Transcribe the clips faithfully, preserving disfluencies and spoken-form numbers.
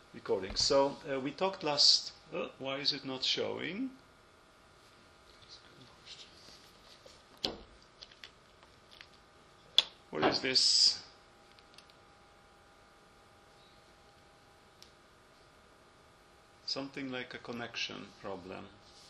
recording. So uh, we talked last. Uh, why is it not showing? What is this? Something like a connection problem.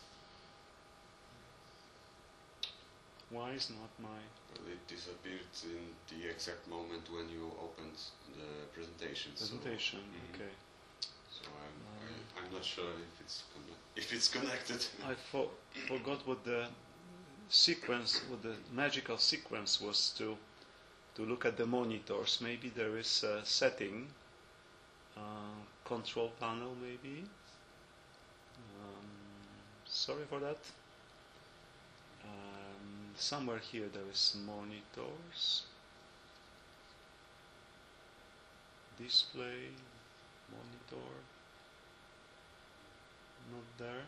Why is not my... Well, it disappeared in the exact moment when you opened the presentation. Presentation, so, mm-hmm. okay. So I'm, I, I'm not sure if it's if it's connected. I for, forgot what the sequence, what the magical sequence was to to look at the monitors. Maybe there is a setting, uh, control panel maybe. Um, sorry for that. Um, somewhere here there is monitors, display, monitor, not there.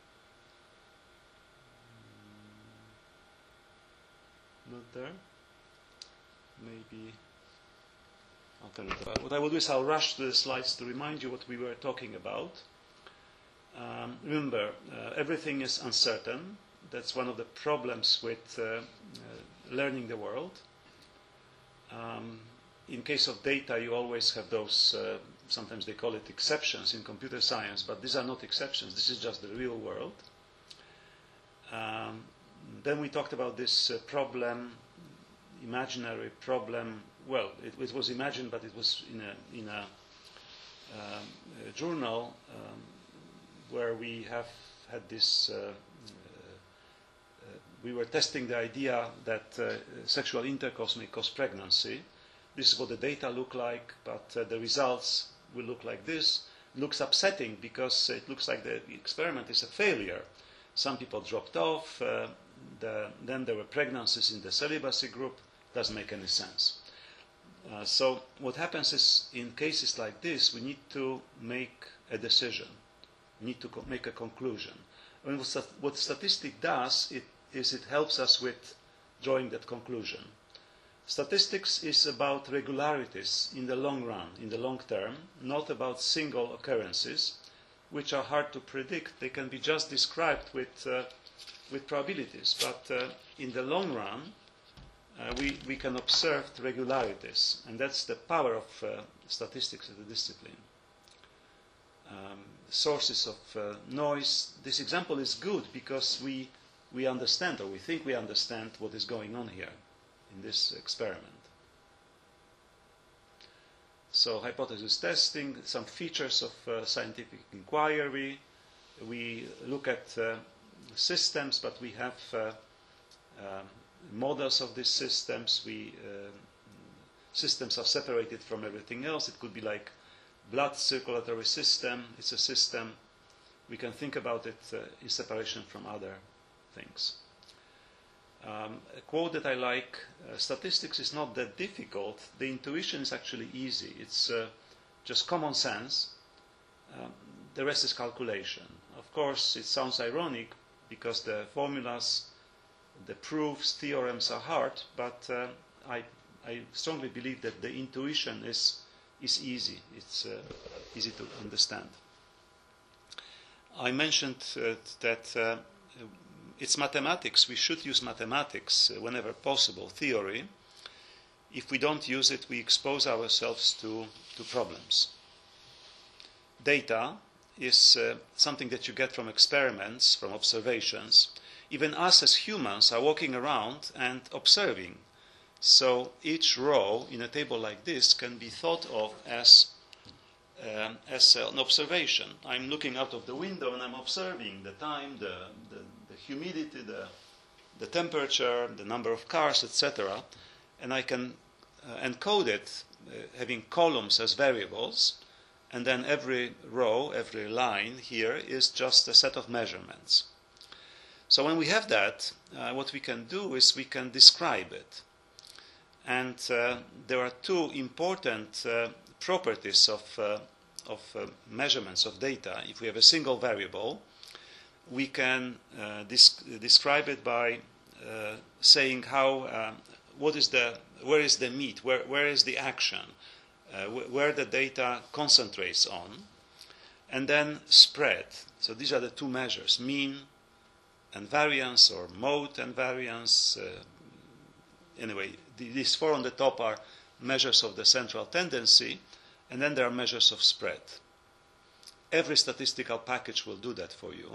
Mm, not there. Maybe I'll tell you that. What I will do is I'll rush the slides to remind you what we were talking about. Um, remember, uh, everything is uncertain. That's one of the problems with uh, uh, learning the world. Um, in case of data, you always have those, uh, sometimes they call it exceptions in computer science, but these are not exceptions. This is just the real world. Um, then we talked about this uh, problem, imaginary problem. Well, it, it was imagined, but it was in a, in a, um, a journal um, where we have had this uh, we were testing the idea that uh, sexual intercourse may cause pregnancy. This is what the data look like, but uh, the results will look like this. It looks upsetting because it looks like the experiment is a failure. Some people dropped off. Uh, the, then there were pregnancies in the celibacy group. Doesn't make any sense. Uh, so what happens is, in cases like this, we need to make a decision. We need to co- make a conclusion. I mean, what, stat- what statistic does, it is it helps us with drawing that conclusion. Statistics is about regularities in the long run, in the long term, not about single occurrences, which are hard to predict. They can be just described with, uh, with probabilities, but uh, in the long run, uh, we, we can observe the regularities, and that's the power of uh, statistics as a discipline. Um, sources of uh, noise. This example is good because we we understand, or we think we understand, what is going on here in this experiment. So hypothesis testing, some features of uh, scientific inquiry. We look at uh, systems, but we have uh, uh, models of these systems. We uh, systems are separated from everything else. It could be like blood circulatory system. It's a system. We can think about it uh, in separation from other things. Um, a quote that I like, uh, statistics is not that difficult. The intuition is actually easy. It's uh, just common sense. Um, the rest is calculation. Of course, it sounds ironic because the formulas, the proofs, theorems are hard, but uh, I, I strongly believe that the intuition is, is easy. It's uh, easy to understand. I mentioned uh, that uh, it's mathematics. We should use mathematics uh, whenever possible, theory. If we don't use it, we expose ourselves to, to problems. Data is uh, something that you get from experiments, from observations. Even us as humans are walking around and observing. So each row in a table like this can be thought of as, um, as an observation. I'm looking out of the window and I'm observing the time, the, the the humidity, the, the temperature, the number of cars, et cetera. And I can uh, encode it, uh, having columns as variables, and then every row, every line here is just a set of measurements. So when we have that, uh, what we can do is we can describe it. And uh, there are two important uh, properties of, uh, of uh, measurements of data. If we have a single variable, we can uh, dis- describe it by uh, saying how, uh, what is the, where is the meat, where, where is the action, uh, wh- where the data concentrates on. and then spread. So these are the two measures, mean and variance, or mode and variance. Uh, anyway, these four on the top are measures of the central tendency, and then there are measures of spread. Every statistical package will do that for you.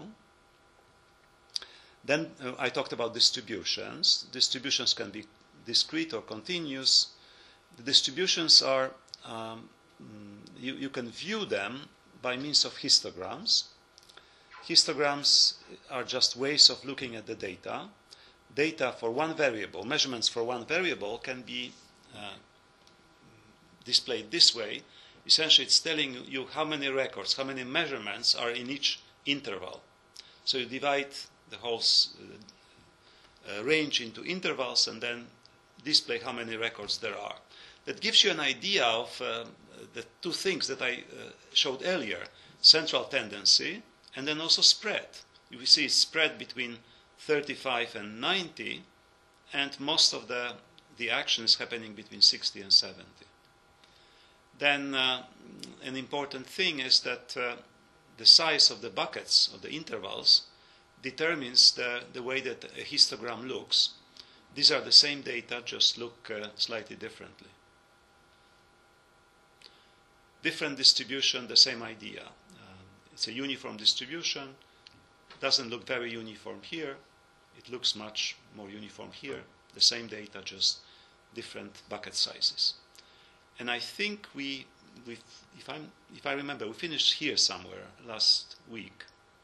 Then uh, I talked about distributions. Distributions can be discrete or continuous. The distributions are, um, you, you can view them by means of histograms. Histograms are just ways of looking at the data. Data for one variable, measurements for one variable can be uh, displayed this way. Essentially, it's telling you how many records, how many measurements are in each interval. So you divide the whole uh, range into intervals and then display how many records there are. That gives you an idea of uh, the two things that I uh, showed earlier, central tendency and then also spread. You see spread between thirty-five and ninety, and most of the, the action is happening between sixty and seventy. Then uh, an important thing is that uh, the size of the buckets, of the intervals, determines the, the way that a histogram looks. These are the same data, just look uh, slightly differently. Different distribution, the same idea. Uh, it's a uniform distribution. Doesn't look very uniform here. It looks much more uniform here. The same data, just different bucket sizes. And I think we, we if, I'm, if I remember, we finished here somewhere last week.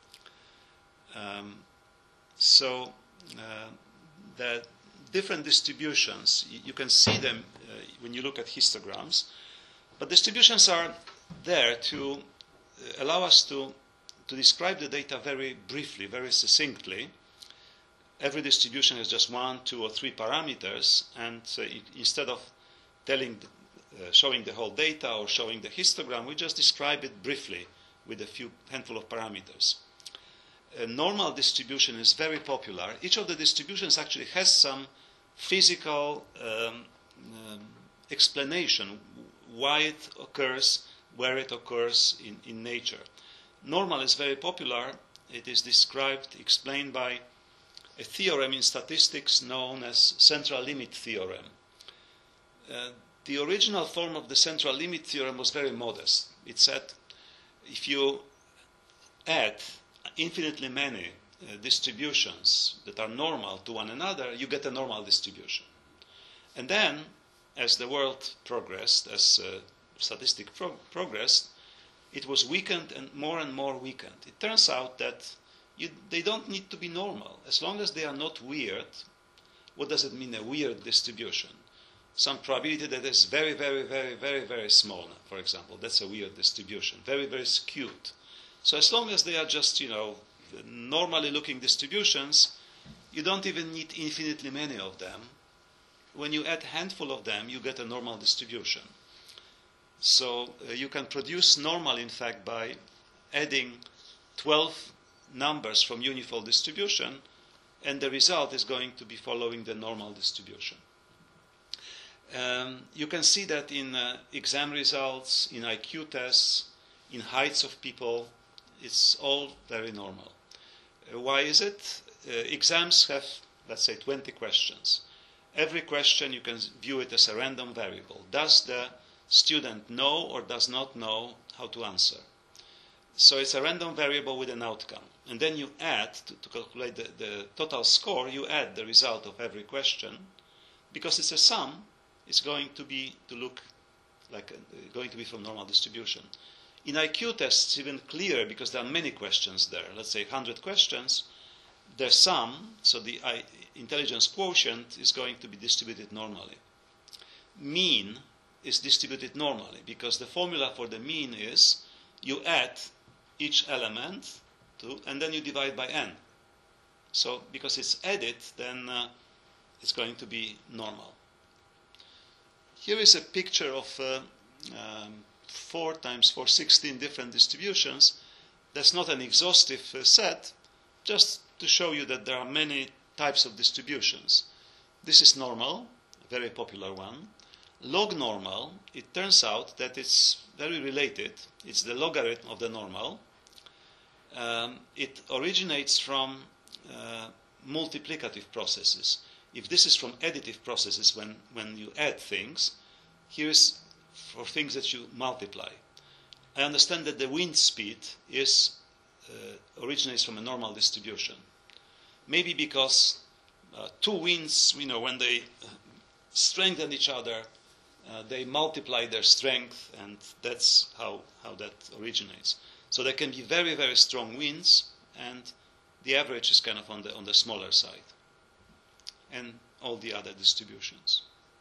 Um, so uh, the different distributions, you, you can see them uh, when you look at histograms, but distributions are there to uh, allow us to, to describe the data very briefly, very succinctly. Every distribution has just one, two, or three parameters, and uh, it, instead of telling, uh, showing the whole data or showing the histogram, we just describe it briefly with a few handful of parameters. A normal distribution is very popular. Each of the distributions actually has some physical um, um, explanation why it occurs, where it occurs in, in nature. Normal is very popular. It is described, explained by a theorem in statistics known as central limit theorem. Uh, the original form of the central limit theorem was very modest. It said if you add infinitely many uh, distributions that are normal to one another, you get a normal distribution. And then, as the world progressed, as uh, statistics pro progressed, it was weakened and more and more weakened. It turns out that you, they don't need to be normal. As long as they are not weird, what does it mean, a weird distribution? Some probability that is very, very, very, very, very small, for example. That's a weird distribution. Very, very skewed. So as long as they are just, you know, normally looking distributions, you don't even need infinitely many of them. When you add a handful of them, you get a normal distribution. So uh, you can produce normal, in fact, by adding twelve numbers from uniform distribution, and the result is going to be following the normal distribution. Um, you can see that in uh, exam results, in I Q tests, in heights of people. It's all very normal. Uh, why is it? Uh, exams have, let's say, twenty questions. Every question you can view it as a random variable. Does the student know or does not know how to answer? So it's a random variable with an outcome. And then you add, to, to calculate the, the total score, you add the result of every question. Because it's a sum, it's going to be, to look like, a, going to be from normal distribution. In I Q tests, it's even clearer because there are many questions there. Let's say one hundred questions. The sum, so the I, intelligence quotient, is going to be distributed normally. Mean is distributed normally because the formula for the mean is you add each element to, and then you divide by n. So because it's added, then uh, it's going to be normal. Here is a picture of uh, um, four times four, sixteen different distributions. That's not an exhaustive uh, set, just to show you that there are many types of distributions. This is normal, a very popular one. log normal, it turns out that it's very related. It's the logarithm of the normal. Um, it originates from uh, multiplicative processes. If this is from additive processes, when, when you add things, here's for things that you multiply. I understand that the wind speed is uh, originates from a normal distribution. Maybe because uh, two winds, you know, when they strengthen each other, uh, they multiply their strength, and that's how, how that originates. So there can be very, very strong winds, and the average is kind of on the, on the smaller side, and all the other distributions.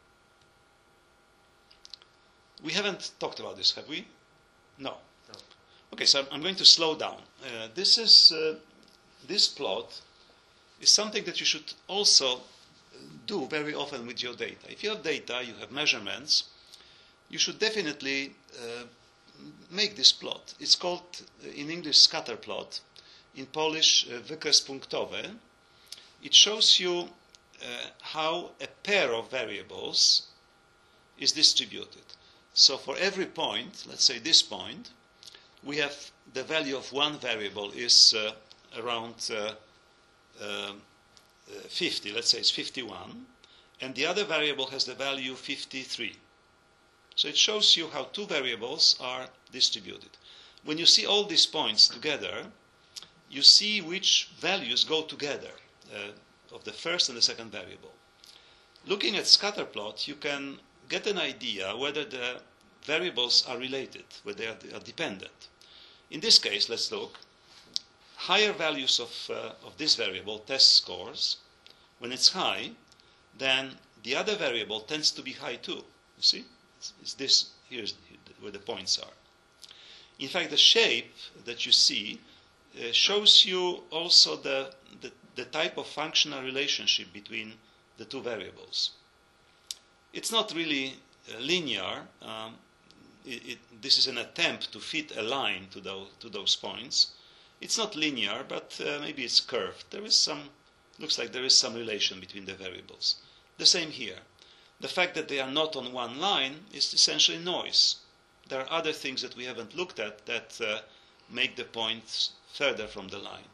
We haven't talked about this, have we? No. No. Okay, so I'm going to slow down. Uh, this is uh, this plot is something that you should also do very often with your data. If you have data, you have measurements, you should definitely uh, make this plot. It's called uh, in English scatter plot, in Polish uh, wykres punktowy. It shows you uh, how a pair of variables is distributed. So for every point, let's say this point, we have the value of one variable is uh, around uh, uh, fifty, let's say it's fifty-one, and the other variable has the value fifty-three. So it shows you how two variables are distributed. When you see all these points together, you see which values go together uh, of the first and the second variable. Looking at scatter plot, you can get an idea whether the variables are related, whether they are, are dependent. In this case, let's look. Higher values of, uh, of this variable, test scores, when it's high, then the other variable tends to be high too. You see? It's, it's this, here's where the points are. In fact, the shape that you see uh, shows you also the, the, the type of functional relationship between the two variables. It's not really uh, linear. Um, it, it, this is an attempt to fit a line to those, to those points. It's not linear, but uh, maybe it's curved. There is some, looks like there is some relation between the variables. The same here. The fact that they are not on one line is essentially noise. There are other things that we haven't looked at that uh, make the points further from the line.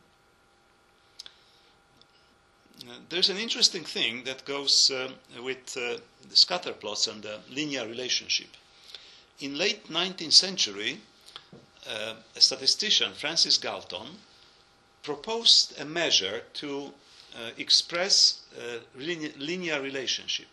Uh, there's an interesting thing that goes uh, with uh, the scatter plots and the linear relationship. In late nineteenth century, uh, a statistician, Francis Galton, proposed a measure to uh, express uh, linear, linear relationship.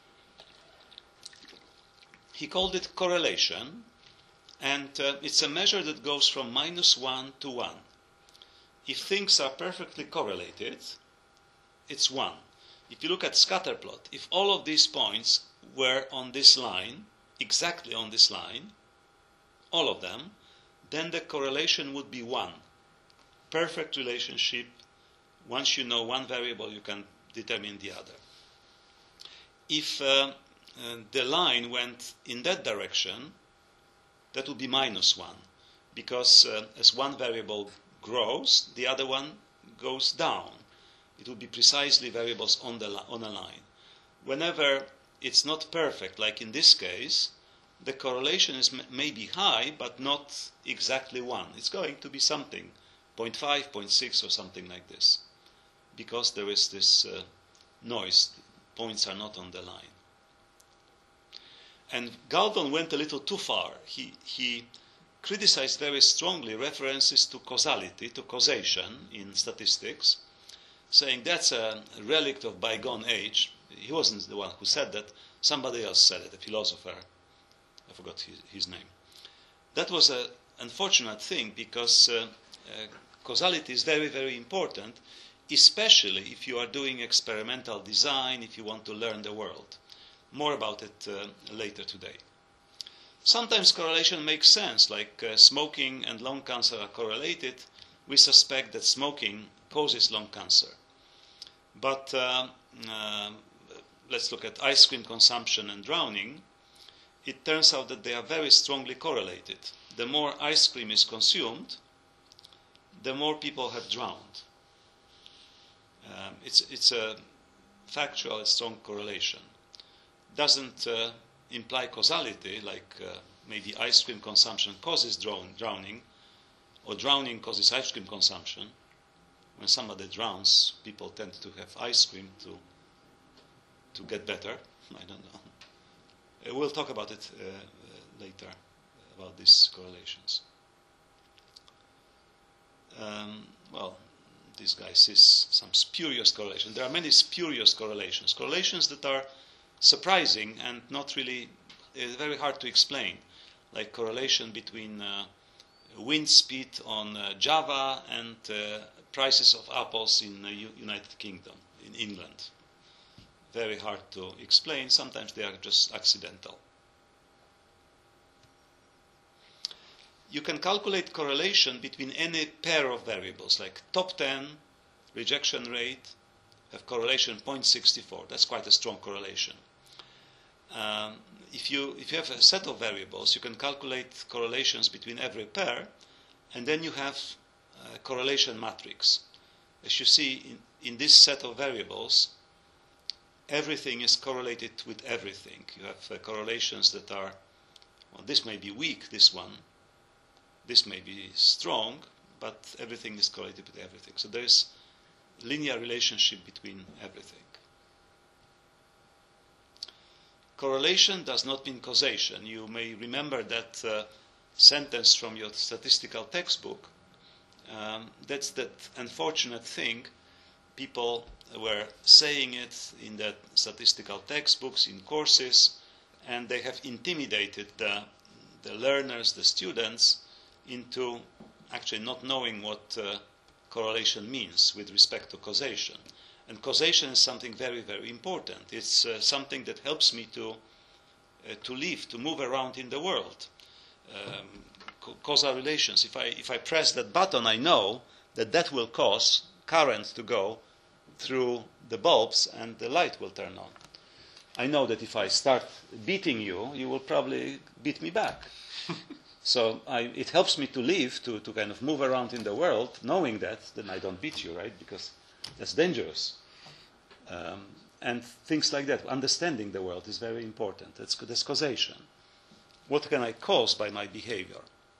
He called it correlation, and uh, it's a measure that goes from minus one to one. If things are perfectly correlated, it's one. If you look at scatter plot, if all of these points were on this line, exactly on this line, all of them, then the correlation would be one. Perfect relationship. Once you know one variable, you can determine the other. If uh, uh, the line went in that direction, that would be minus one, because uh, as one variable grows, the other one goes down. It would be precisely variables on, the li- on a line. Whenever it's not perfect, like in this case, the correlation is m- maybe high, but not exactly one. It's going to be something, zero point five, zero point six, or something like this, because there is this uh, noise. Points are not on the line. And Galton went a little too far. He, he criticized very strongly references to causality, to causation in statistics, saying that's a relic of bygone age. He wasn't the one who said that. Somebody else said it, a philosopher. I forgot his, his name. That was an unfortunate thing, because uh, uh, causality is very, very important, especially if you are doing experimental design, if you want to learn the world. More about it uh, later today. Sometimes correlation makes sense, like uh, smoking and lung cancer are correlated. We suspect that smoking causes lung cancer. But uh, uh, let's look at ice cream consumption and drowning. It turns out that they are very strongly correlated. The more ice cream is consumed, the more people have drowned. Um, it's, it's a factual, strong correlation. Doesn't uh, imply causality, like uh, maybe ice cream consumption causes drown, drowning, or drowning causes ice cream consumption. When somebody drowns, people tend to have ice cream to to get better. I don't know. Uh, we'll talk about it uh, uh, later, about these correlations. Um, well, this guy sees some spurious correlation. There are many spurious correlations, correlations that are surprising and not really uh, very hard to explain, like correlation between uh, wind speed on uh, Java and uh, prices of apples in the U- United Kingdom, in England. Very hard to explain. Sometimes they are just accidental. You can calculate correlation between any pair of variables, like top ten, rejection rate, have correlation zero point six four. That's quite a strong correlation. Um, if you if you have a set of variables, you can calculate correlations between every pair, and then you have a correlation matrix. As you see in, in this set of variables, everything is correlated with everything. You have uh, correlations that are, well, this may be weak, this one, this may be strong, but everything is correlated with everything. So there is linear relationship between everything. Correlation does not mean causation. You may remember that uh, sentence from your statistical textbook. Um, that's that unfortunate thing. People were saying it in the statistical textbooks, in courses, and they have intimidated the, the learners, the students, into actually not knowing what uh, correlation means with respect to causation. And causation is something very, very important. It's uh, something that helps me to uh, to live, to move around in the world. Um, ca- causal relations. If I if I press that button, I know that that will cause current to go through the bulbs and the light will turn on. I know that if I start beating you, you will probably beat me back. So I, it helps me to live, to, to kind of move around in the world, knowing that, then I don't beat you, right? Because that's dangerous. Um, and things like that. Understanding the world is very important. That's, that's causation. What can I cause by my behavior?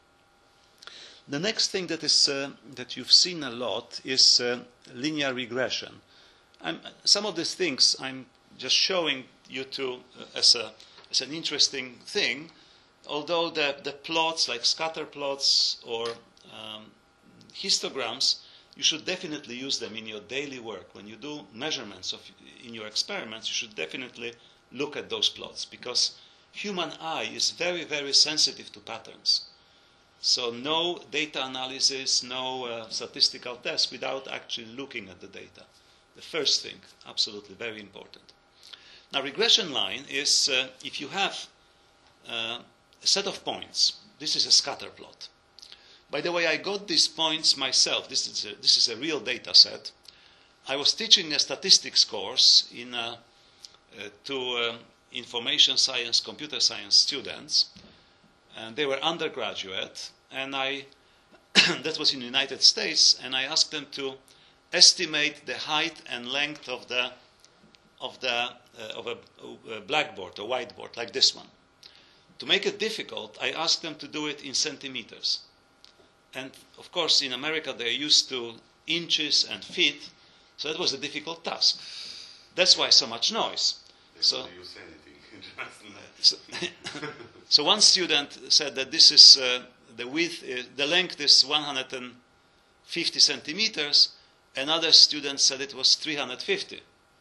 The next thing that is uh, that you've seen a lot is uh, linear regression. I'm, some of these things I'm just showing you to uh, as a as an interesting thing, although the, the plots like scatter plots or um, histograms, you should definitely use them in your daily work. When you do measurements of in your experiments, you should definitely look at those plots, because human eye is very, very sensitive to patterns. So no data analysis, no uh, statistical test without actually looking at the data. The first thing, absolutely very important. Now, regression line is uh, if you have uh, a set of points. This is a scatter plot. By the way, I got these points myself. This is a, this is a real data set. I was teaching a statistics course in uh, uh, to um, information science, computer science students, and they were undergraduate. And I, that was in the United States, and I asked them to estimate the height and length of the of the uh, of a, a blackboard, a whiteboard, like this one. To make it difficult, I asked them to do it in centimeters. And of course, in America, they're used to inches and feet, so that was a difficult task. That's why so much noise. They so, don't use anything. so, so one student said that this is uh, the width, uh, the length is one hundred fifty centimeters. Another student said it was three hundred fifty.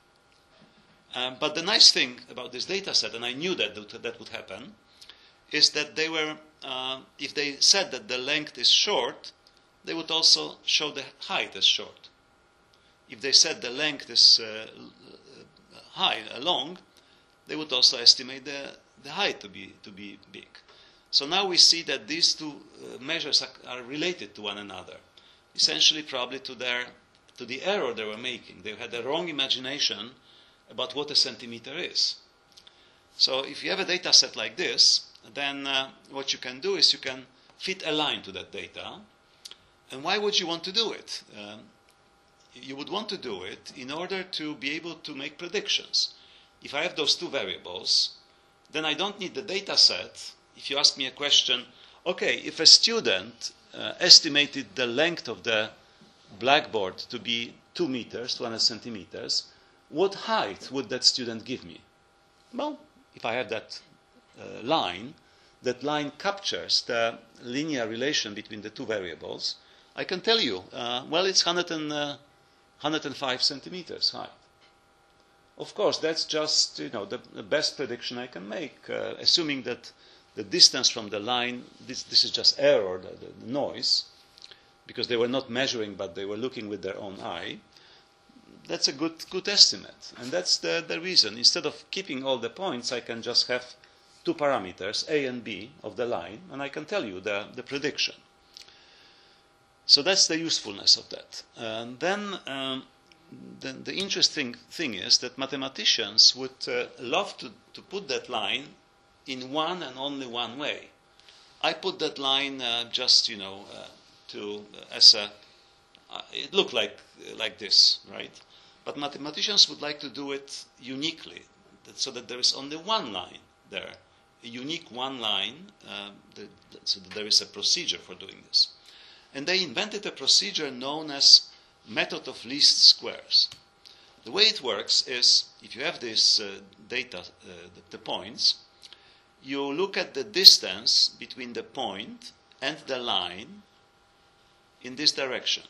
Um, but the nice thing about this data set, and I knew that that would happen, is that they were, uh, if they said that the length is short, they would also show the height as short. If they said the length is uh, high, uh, long, they would also estimate the, the height to be to be big. So now we see that these two uh, measures are, are related to one another, essentially probably to their to the error they were making. They had a wrong imagination about what a centimeter is. So if you have a data set like this, then uh, what you can do is you can fit a line to that data. And why would you want to do it? Um, you would want to do it in order to be able to make predictions. If I have those two variables, then I don't need the data set. If you ask me a question, okay, if a student uh, estimated the length of the blackboard to be two meters, two hundred centimeters, what height would that student give me? Well, if I have that uh, line, that line captures the linear relation between the two variables, I can tell you, uh, well, it's one hundred, uh, one hundred five centimeters high. Of course, that's just, you know, the, the best prediction I can make, uh, assuming that the distance from the line, this, this is just error, the, the, the noise, because they were not measuring, but they were looking with their own eye. That's a good, good estimate. And that's the, the reason. Instead of keeping all the points, I can just have two parameters, A and B, of the line, and I can tell you the, the prediction. So that's the usefulness of that. And then um, the, the interesting thing is that mathematicians would uh, love to, to put that line in one and only one way. I put that line uh, just, you know, uh, to uh, as a, uh, it looked like uh, like this, right? But mathematicians would like to do it uniquely, that, so that there is only one line there, a unique one line, uh, the, so that there is a procedure for doing this. And they invented a procedure known as method of least squares. The way it works is, if you have this uh, data, uh, the, the points, you look at the distance between the point and the line in this direction.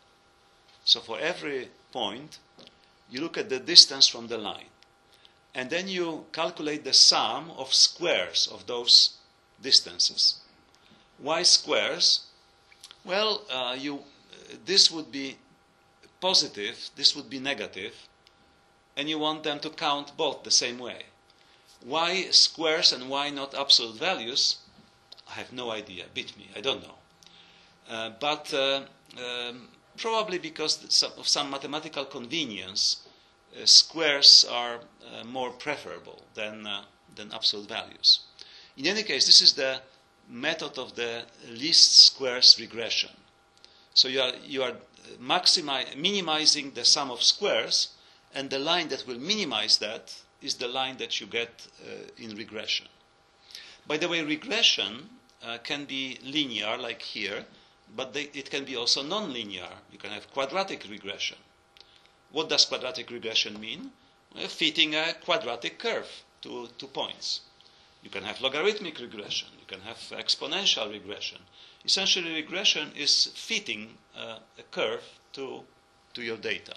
So for every point, you look at the distance from the line. And then you calculate the sum of squares of those distances. Why squares? Well, uh, you, uh, this would be positive, this would be negative, and you want them to count both the same way. Why squares and why not absolute values? I have no idea. Beat me. I don't know. Uh, but uh, um, probably because of some mathematical convenience, uh, squares are uh, more preferable than, uh, than absolute values. In any case, this is the method of the least squares regression. So you are, you are maximi- minimizing the sum of squares, and the line that will minimize that is the line that you get uh, in regression. By the way, regression uh, can be linear, like here, but they, it can be also non-linear. You can have quadratic regression. What does quadratic regression mean? Well, fitting a quadratic curve to two points. You can have logarithmic regression. You can have exponential regression. Essentially, regression is fitting uh, a curve to, to your data.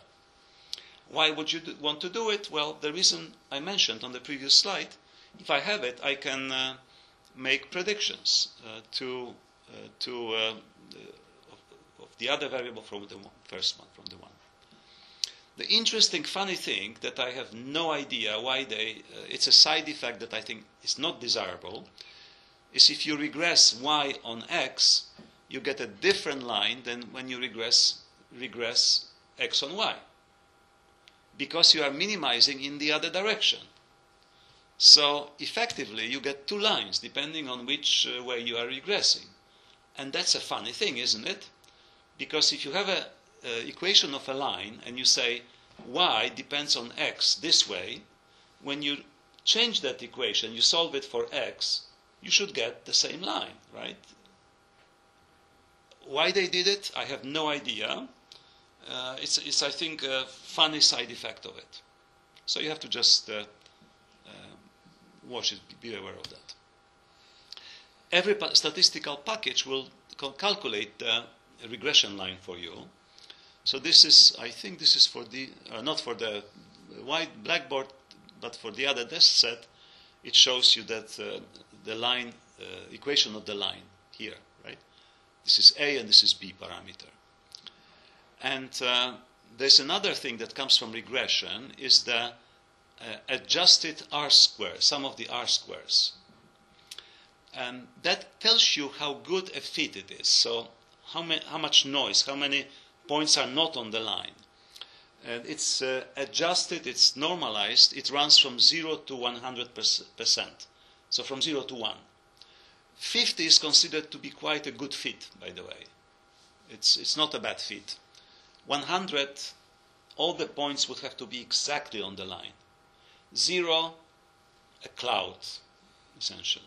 Why would you do, want to do it? Well, the reason I mentioned on the previous slide, if I have it, I can uh, make predictions uh, to, uh, to uh, of, of the other variable from the one, first one, from the one. The interesting, funny thing that I have no idea why they, uh, it's a side effect that I think is not desirable, is if you regress y on x, you get a different line than when you regress, regress x on y, because you are minimizing in the other direction. So effectively, you get two lines depending on which uh, way you are regressing. And that's a funny thing, isn't it? Because if you have a Uh, equation of a line and you say y depends on x this way, when you change that equation, you solve it for x, you should get the same line, right? Why they did it, I have no idea. Uh, it's, it's, I think, a funny side effect of it. So you have to just uh, uh, watch it, be aware of that. Every pa- statistical package will cal- calculate the regression line for you. So this is, I think this is for the, uh, not for the white blackboard, but for the other test set, it shows you that uh, the line, uh, equation of the line here, right? This is A and this is B parameter. And uh, there's another thing that comes from regression, is the uh, adjusted R square, sum of the R squares. And that tells you how good a fit it is. So how, ma- how much noise, how many points are not on the line. And it's uh, adjusted, it's normalized, it runs from zero to one hundred percent. So from zero to one. fifty is considered to be quite a good fit, by the way. It's, it's not a bad fit. one hundred, all the points would have to be exactly on the line. Zero, a cloud. essentially.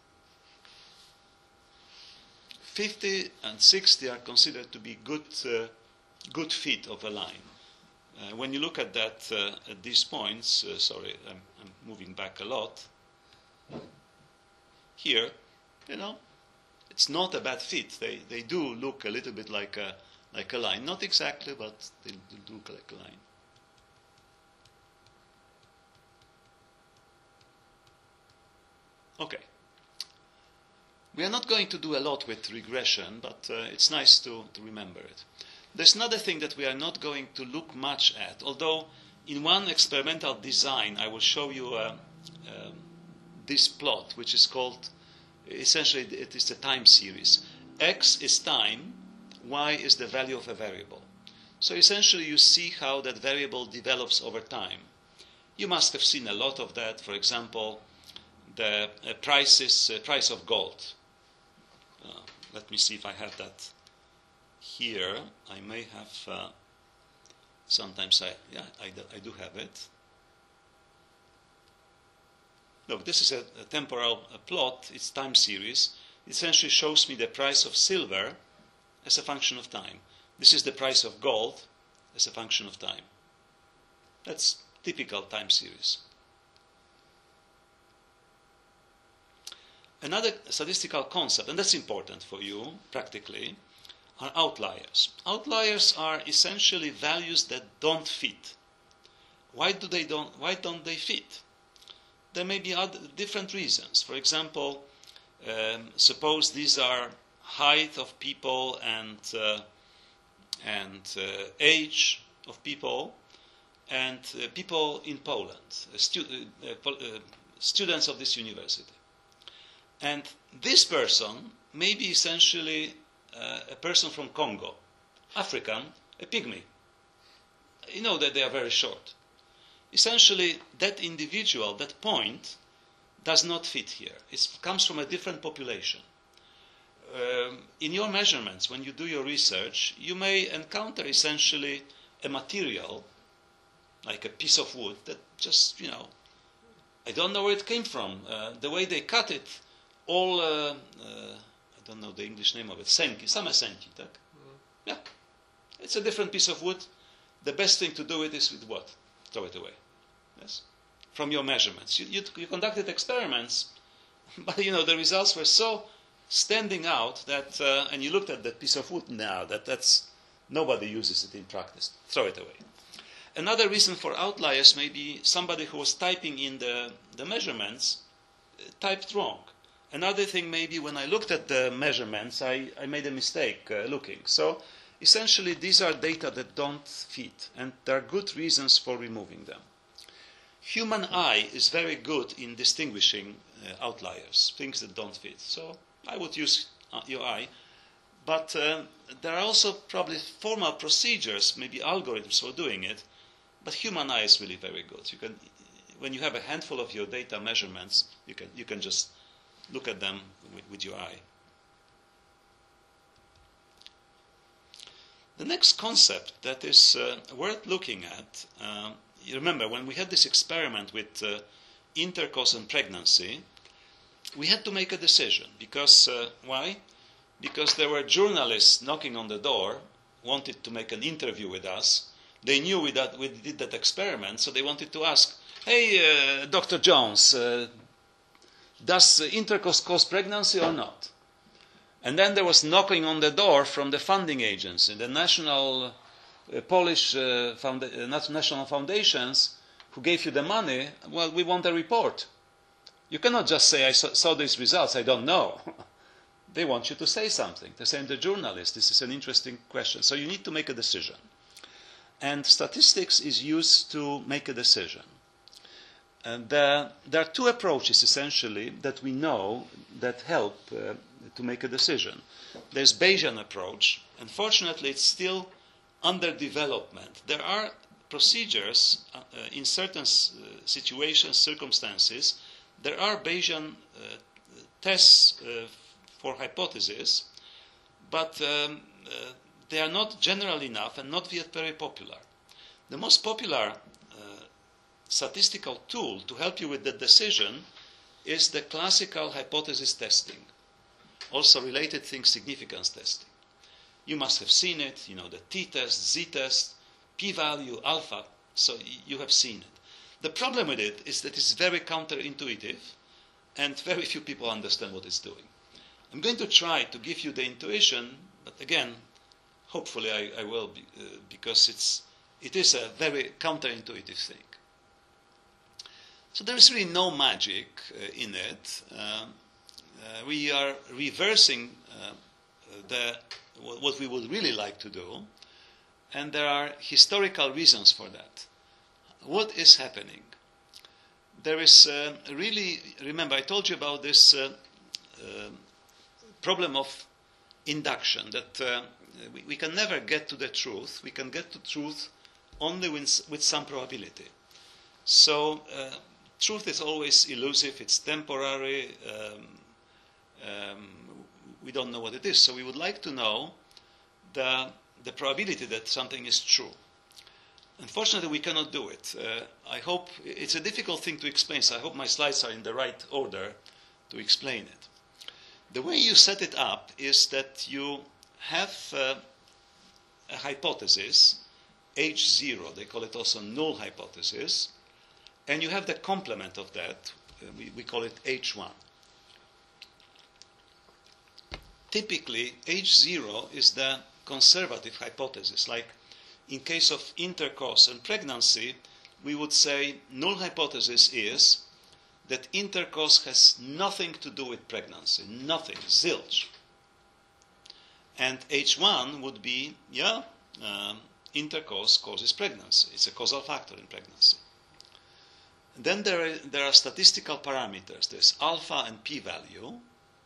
fifty and sixty are considered to be good, uh, good fit of a line. Uh, when you look at that, uh, at these points, uh, sorry, I'm, I'm moving back a lot. Here, you know, it's not a bad fit. They they do look a little bit like a like a line, not exactly, but they, they look like a line. Okay. We are not going to do a lot with regression, but uh, it's nice to, to remember it. There's another thing that we are not going to look much at, although in one experimental design I will show you uh, uh, this plot, which is called, essentially it is a time series. X is time, Y is the value of a variable. So essentially you see how that variable develops over time. You must have seen a lot of that. For example, the uh, prices, uh, price of gold. Uh, let me see if I have that here. I may have, uh, sometimes I, yeah, I do, I do have it. Look, this is a, a temporal a plot, it's time series. It essentially shows me the price of silver as a function of time. This is the price of gold as a function of time. That's typical time series. Another statistical concept, and that's important for you practically, are outliers. Outliers are essentially values that don't fit. Why do they don't? Why don't they fit? There may be other different reasons. For example, um, suppose these are height of people and uh, and uh, age of people, and uh, people in Poland, uh, stu uh, uh, students of this university. And this person may be essentially uh, a person from Congo, African, a pygmy. You know that they are very short. Essentially, that individual, that point, does not fit here. It comes from a different population. Um, in your measurements, when you do your research, you may encounter essentially a material, like a piece of wood, that just, you know, I don't know where it came from. Uh, the way they cut it, all, uh, uh, I don't know the English name of it, senki, same senki, tak? Mm. Yeah. It's a different piece of wood. The best thing to do it is with what? Throw it away. Yes? From your measurements. You, you, you conducted experiments, but you know, the results were so standing out that, uh, and you looked at that piece of wood now, that that's, nobody uses it in practice. Throw it away. Another reason for outliers may be somebody who was typing in the, the measurements uh, typed wrong. Another thing may be when I looked at the measurements, I, I made a mistake uh, looking. So essentially these are data that don't fit, and there are good reasons for removing them. Human eye is very good in distinguishing uh, outliers, things that don't fit. So I would use uh, your eye. But uh, there are also probably formal procedures, maybe algorithms for doing it. But human eye is really very good. You can, when you have a handful of your data measurements, you can you can just look at them with, with your eye. The next concept that is uh, worth looking at, uh, you remember when we had this experiment with uh, intercourse and pregnancy, we had to make a decision. Because, uh, why? Because there were journalists knocking on the door, wanted to make an interview with us. They knew we, that we did that experiment, so they wanted to ask, hey, uh, Doctor Jones, uh, does intercourse cause pregnancy or not? And then there was knocking on the door from the funding agency, the national uh, Polish uh, founda- uh, national foundations who gave you the money. Well, we want a report. You cannot just say, I saw, saw these results, I don't know. They want you to say something. The same the journalist. This is an interesting question. So you need to make a decision. And statistics is used to make a decision. And uh, there are two approaches, essentially, that we know that help uh, to make a decision. There's Bayesian approach. Unfortunately, it's still under development. There are procedures uh, in certain uh, situations, circumstances. There are Bayesian uh, tests uh, for hypotheses, but um, uh, they are not general enough and not yet very popular. The most popular uh, statistical tool to help you with the decision is the classical hypothesis testing. Also related thing, significance testing. You must have seen it, you know, the t-test, z-test, p-value, alpha, so you have seen it. The problem with it is that it's very counterintuitive and very few people understand what it's doing. I'm going to try to give you the intuition, but again, hopefully I, I will, be, uh, because it's, it is a very counterintuitive thing. So there is really no magic uh, in it. Uh, uh, we are reversing uh, the, what we would really like to do, and there are historical reasons for that. What is happening? There is uh, really, remember I told you about this uh, uh, problem of induction, that uh, we, we can never get to the truth. We can get to truth only with, with some probability. So uh, truth is always elusive, it's temporary, um, um, we don't know what it is. So we would like to know the, the probability that something is true. Unfortunately, we cannot do it. Uh, I hope, it's a difficult thing to explain, so I hope my slides are in the right order to explain it. The way you set it up is that you have uh, a hypothesis, H zero, they call it also null hypothesis, and you have the complement of that, uh, we, we call it H one. Typically, H zero is the conservative hypothesis. Like in case of intercourse and pregnancy, we would say null hypothesis is that intercourse has nothing to do with pregnancy, nothing, zilch. And H one would be, yeah, um, intercourse causes pregnancy. It's a causal factor in pregnancy. Then there are, there are statistical parameters. There's alpha and p-value.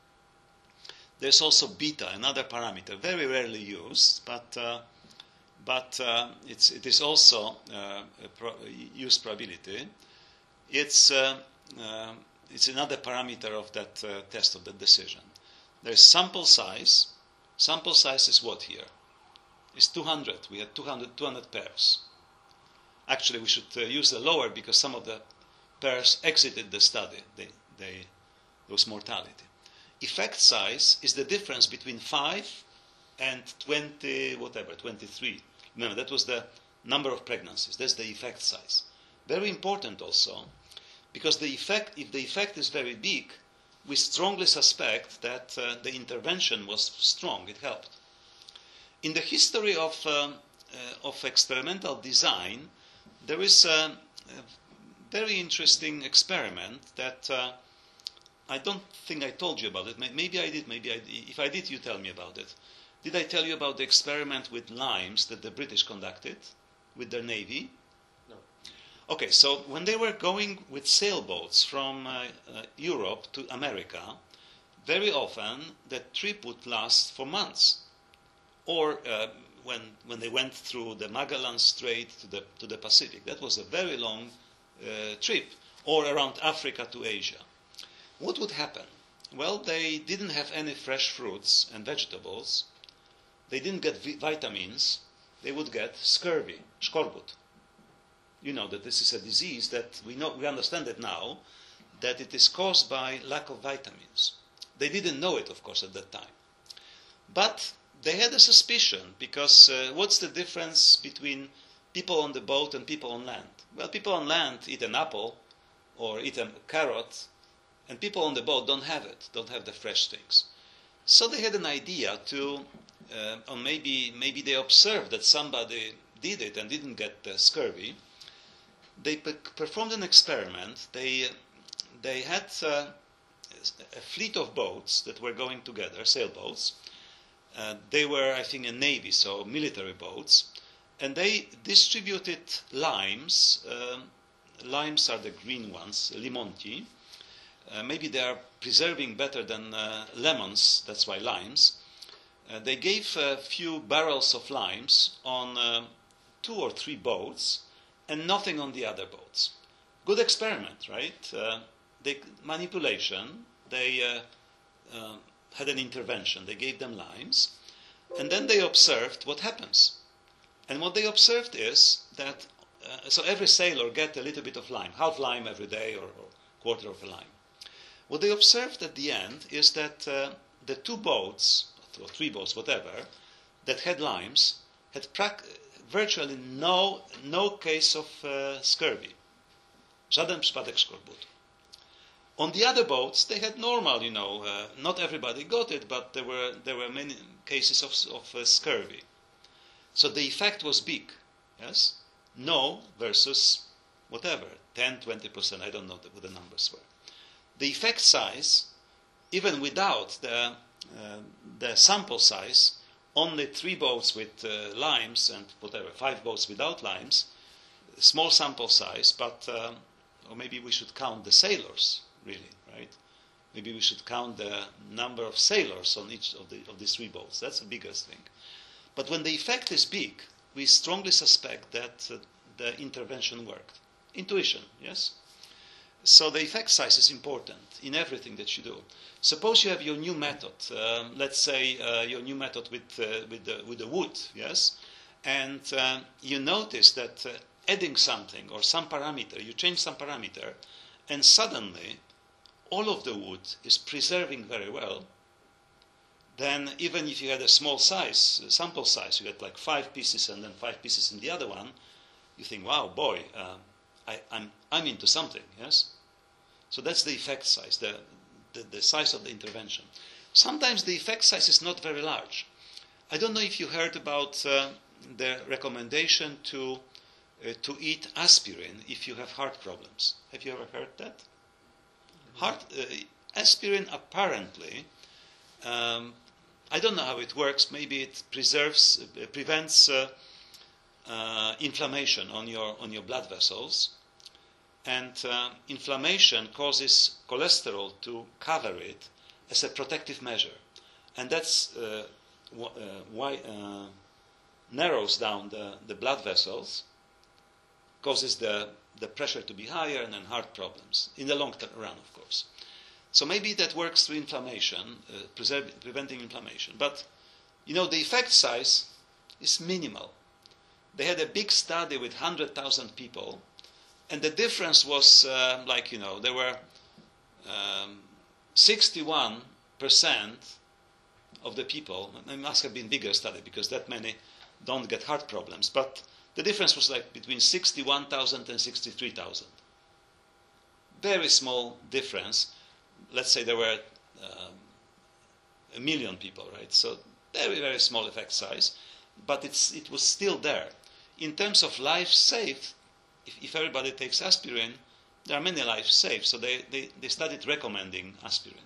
There's also beta, another parameter, very rarely used, but uh, but uh, it's, it is also uh, a pro use probability. It's uh, uh, it's another parameter of that uh, test of the decision. There's sample size. Sample size is what here? It's two hundred. We had two hundred, two hundred pairs. Actually, we should uh, use the lower because some of the pairs exited the study. They, they, there was mortality. Effect size is the difference between five and twenty, whatever, twenty-three. Remember, that was the number of pregnancies. That's the effect size. Very important also, because the effect, if the effect is very big, we strongly suspect that uh, the intervention was strong, it helped. In the history of, uh, uh, of experimental design, there is a, a very interesting experiment that uh, I don't think I told you about it. Maybe I did, maybe I did. If I did, you tell me about it. Did I tell you about the experiment with limes that the British conducted with their navy? No. Okay, so when they were going with sailboats from uh, uh, Europe to America, very often that trip would last for months. Or uh, when, when they went through the Magellan Strait to the, to the Pacific. That was a very long uh, trip. Or around Africa to Asia. What would happen? Well, they didn't have any fresh fruits and vegetables. They didn't get vi vitamins. They would get scurvy, skorbut. You know that this is a disease that we know, we understand it now, that it is caused by lack of vitamins. They didn't know it, of course, at that time. But they had a suspicion, because uh, what's the difference between people on the boat and people on land? Well, people on land eat an apple or eat a carrot, and people on the boat don't have it, don't have the fresh things. So they had an idea to, uh, or maybe, maybe they observed that somebody did it and didn't get the scurvy. They pe performed an experiment. They, they had uh, a fleet of boats that were going together, sailboats. Uh, they were, I think, a navy, so military boats. And they distributed limes. Um, limes are the green ones, limonti. Uh, maybe they are preserving better than uh, lemons, that's why limes. Uh, they gave a few barrels of limes on uh, two or three boats and nothing on the other boats. Good experiment, right? Uh, they, manipulation, they uh, uh, had an intervention, they gave them limes, and then they observed what happens. And what they observed is that, uh, so every sailor get a little bit of lime, half lime every day or, or quarter of a lime. What they observed at the end is that uh, the two boats, or three boats, whatever, that had limes had prac- virtually no, no case of uh, scurvy. Żaden przypadek szkorbutu. On the other boats, they had normal, you know, uh, not everybody got it, but there were, there were many cases of, of uh, scurvy. So the effect was big, yes? No versus whatever, ten, twenty percent, I don't know what the numbers were. The effect size, even without the, uh, the sample size, only three boats with uh, limes and whatever, five boats without limes, small sample size, but, um, or maybe we should count the sailors, really, right? Maybe we should count the number of sailors on each of, the, of these three boats. That's the biggest thing. But when the effect is big, we strongly suspect that uh, the intervention worked. Intuition, yes? So the effect size is important in everything that you do. Suppose you have your new method, um, let's say uh, your new method with, uh, with, the, with the wood, yes? And uh, you notice that uh, adding something or some parameter, you change some parameter, and suddenly all of the wood is preserving very well. Then even if you had a small size, sample size, you get like five pieces and then five pieces in the other one, you think, wow, boy, uh, I, I'm, I'm into something, yes? So that's the effect size, the, the, the size of the intervention. Sometimes the effect size is not very large. I don't know if you heard about uh, the recommendation to, uh, to eat aspirin if you have heart problems. Have you ever heard that? Heart, uh, aspirin apparently, um, I don't know how it works, maybe it preserves, uh, prevents uh, uh, inflammation on your, on your blood vessels. And uh, inflammation causes cholesterol to cover it as a protective measure. And that's uh, wh- uh, why uh, narrows down the, the blood vessels, causes the, the pressure to be higher and then heart problems, in the long term run, of course. So maybe that works through inflammation, uh, preserve, preventing inflammation. But, you know, the effect size is minimal. They had a big study with one hundred thousand people, and the difference was uh, like, you know, there were um, sixty-one percent of the people, it must have been a bigger study because that many don't get heart problems, but the difference was like between sixty-one thousand and sixty-three thousand. Very small difference. Let's say there were um, a million people, right? So very, very small effect size, but it's, it was still there. In terms of life saved, if, if everybody takes aspirin, there are many lives saved, so they, they, they started recommending aspirin.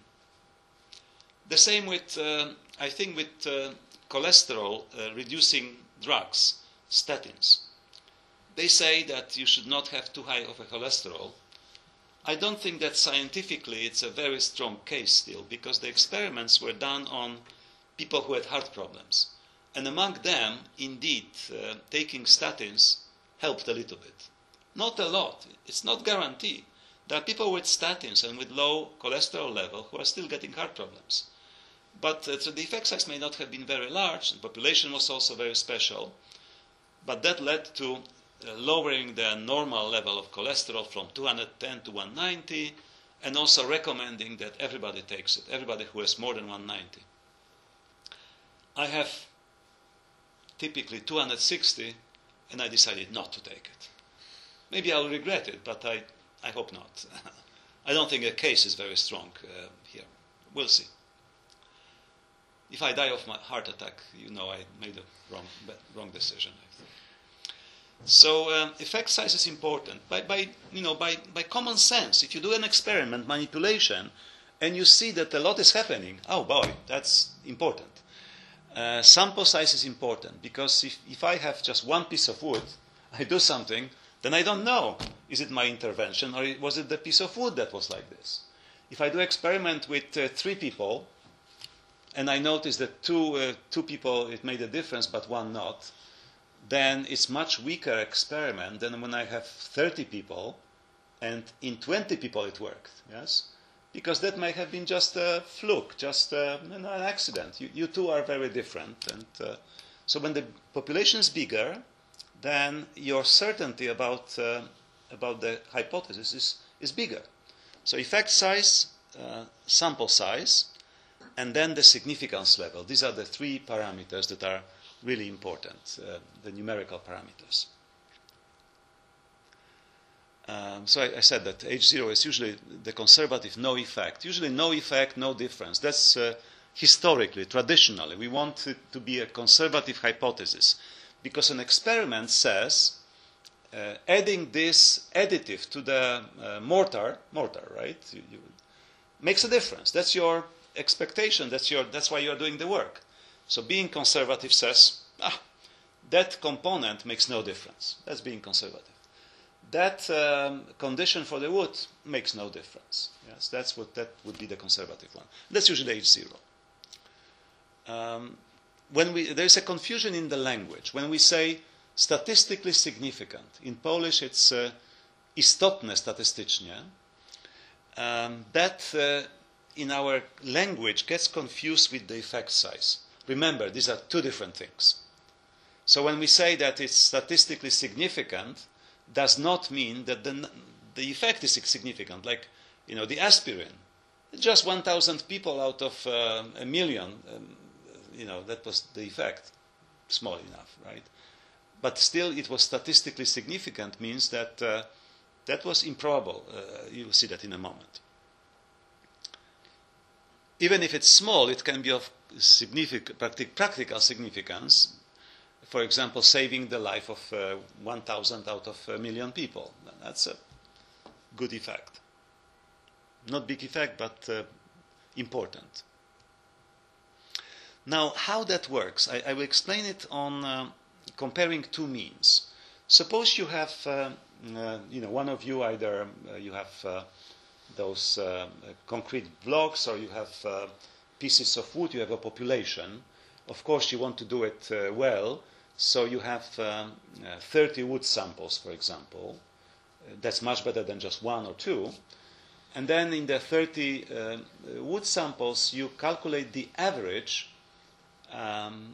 The same with, uh, I think, with uh, cholesterol uh, reducing drugs, statins. They say that you should not have too high of a cholesterol. I don't think that scientifically it's a very strong case still, because the experiments were done on people who had heart problems. And among them, indeed, uh, taking statins helped a little bit. Not a lot. It's not guaranteed. There are people with statins and with low cholesterol level who are still getting heart problems. But uh, so the effect size may not have been very large. The population was also very special. But that led to uh, lowering the normal level of cholesterol from two hundred ten to one ninety, and also recommending that everybody takes it, everybody who has more than one ninety. I have typically two hundred sixty, and I decided not to take it. Maybe I'll regret it, but I, I hope not. I don't think the case is very strong uh, here. We'll see. If I die of my heart attack, you know I made a wrong, wrong decision, I think. So um, effect size is important. By, by, you know, by, by common sense, if you do an experiment, manipulation, and you see that a lot is happening, oh boy, that's important. Uh, sample size is important, because if, if I have just one piece of wood, I do something, then I don't know, is it my intervention or was it the piece of wood that was like this? If I do experiment with uh, three people, and I notice that two, uh, two people, it made a difference, but one not, then it's much weaker experiment than when I have thirty people, and in twenty people it worked, yes? Because that might have been just a fluke, just uh, you know, an accident. You, you two are very different. And uh, so when the population is bigger, then your certainty about, uh, about the hypothesis is, is bigger. So effect size uh, sample size, and then the significance level. These are the three parameters that are really important, uh, the numerical parameters. Um, so I, I said that H zero is usually the conservative no effect. Usually no effect, no difference. That's uh, historically, traditionally. We want it to be a conservative hypothesis because an experiment says uh, adding this additive to the uh, mortar, mortar, right, you, you, makes a difference. That's your expectation. That's, your, that's why you're doing the work. So being conservative says, ah, that component makes no difference. That's being conservative. That um, condition for the wood makes no difference. Yes, that's what that would be the conservative one. That's usually H zero. Um, when we there is a confusion in the language when we say statistically significant. In Polish, it's uh, istotne statystycznie. Um, that uh, in our language gets confused with the effect size. Remember, these are two different things. So when we say that it's statistically significant, does not mean that the, the effect is significant. Like, you know, the aspirin, just one thousand people out of uh, a million, um, you know, that was the effect, small enough, right? But still, it was statistically significant, means that uh, that was improbable. Uh, you will see that in a moment. Even if it's small, it can be of significant, practic- practical significance. For example, saving the life of uh, one thousand out of a million people. That's a good effect. Not big effect, but uh, important. Now, how that works, I, I will explain it on uh, comparing two means. Suppose you have, uh, uh, you know, one of you, either uh, you have uh, those uh, concrete blocks or you have uh, pieces of wood, you have a population. Of course, you want to do it uh, well. So you have um, uh, thirty wood samples, for example. Uh, that's much better than just one or two. And then in the thirty uh, wood samples, you calculate the average um,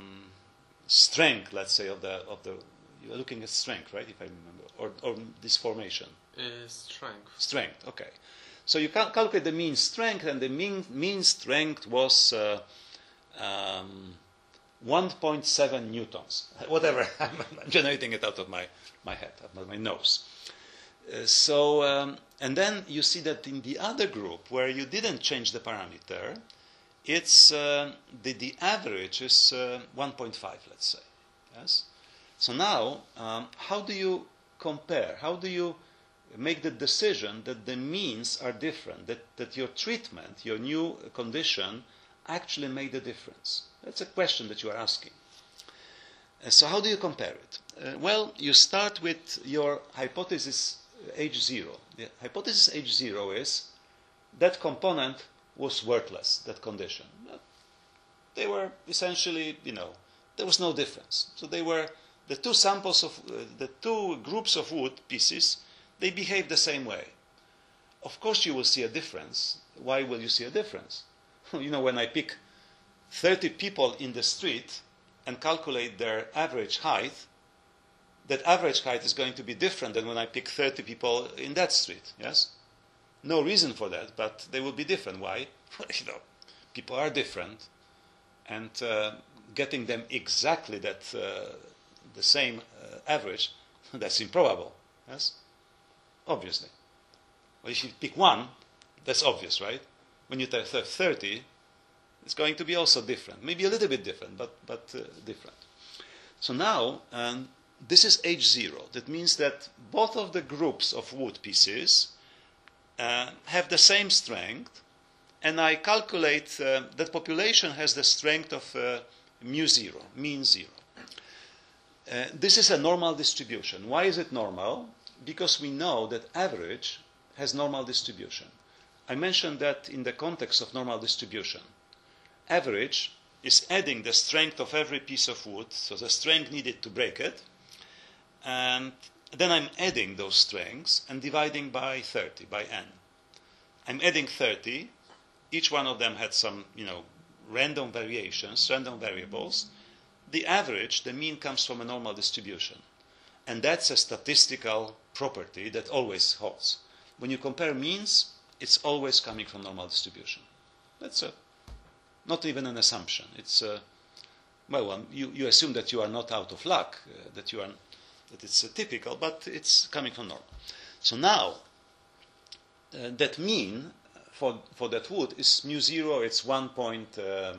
strength, let's say, of the of the. You're looking at strength, right? If I remember, or or this formation. Uh, strength. Strength. Okay. So you cal- calculate the mean strength, and the mean mean strength was. Uh, um, one point seven newtons, whatever. I'm, I'm generating it out of my, my head, out of my nose. Uh, so, um, and then you see that in the other group, where you didn't change the parameter, it's uh, the, the average is uh, one point five, let's say. Yes. So now, um, how do you compare? How do you make the decision that the means are different, that, that your treatment, your new condition, actually made a difference? That's a question that you are asking. Uh, so how do you compare it? Uh, well, you start with your hypothesis H zero. The hypothesis H zero is that component was worthless, that condition. They were essentially, you know, there was no difference. So they were, the two samples of, uh, the two groups of wood pieces, they behave the same way. Of course you will see a difference. Why will you see a difference? You know, when I pick thirty people in the street and calculate their average height, that average height is going to be different than when I pick thirty people in that street, yes? No reason for that, but they will be different. Why? You know, people are different, and uh, getting them exactly that uh, the same uh, average, that's improbable, yes? Obviously. Well, if you pick one, that's obvious, right? When you have thirty, it's going to be also different. Maybe a little bit different, but, but uh, different. So now, um, this is H zero. That means that both of the groups of wood pieces uh, have the same strength, and I calculate uh, that population has the strength of uh, mu zero, mean zero. Uh, this is a normal distribution. Why is it normal? Because we know that average has normal distribution. I mentioned that in the context of normal distribution. Average is adding the strength of every piece of wood, so the strength needed to break it, and then I'm adding those strengths and dividing by thirty, by n. I'm adding thirty, each one of them had some, you know, random variations, random variables. The average, the mean, comes from a normal distribution. And that's a statistical property that always holds. When you compare means, it's always coming from normal distribution. That's a, not even an assumption. It's a, well, um, you, you assume that you are not out of luck, uh, that you are, that it's uh, typical, but it's coming from normal. So now, uh, that mean for for that wood is mu zero. It's one point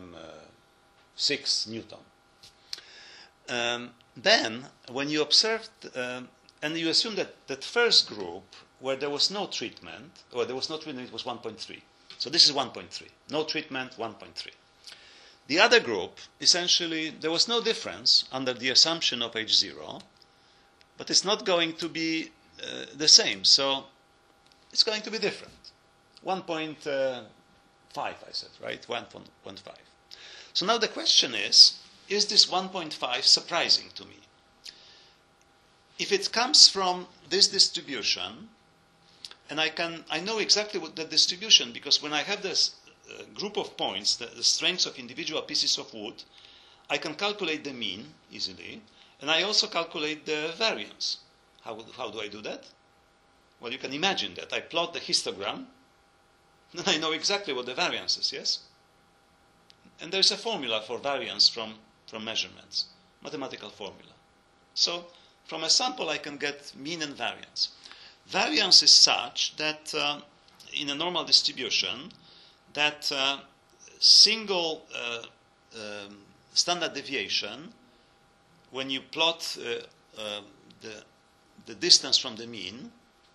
six newton. Um, then, when you observed, um, and you assume that that first group where there was no treatment, or there was no treatment, it was one point three. So this is one point three. No treatment, one point three. The other group, essentially, there was no difference under the assumption of H zero, but it's not going to be uh, the same. So it's going to be different. one point five, I said, right? one point five. So now the question is, is this one point five surprising to me? If it comes from this distribution, and I can, I know exactly what the distribution, because when I have this uh, group of points, the, the strengths of individual pieces of wood, I can calculate the mean easily, and I also calculate the variance. How, how do I do that? Well, you can imagine that. I plot the histogram, then I know exactly what the variance is, yes? And there's a formula for variance from, from measurements, mathematical formula. So from a sample, I can get mean and variance. Variance is such that uh, in a normal distribution, that uh, single uh, um, standard deviation, when you plot uh, uh, the, the distance from the mean,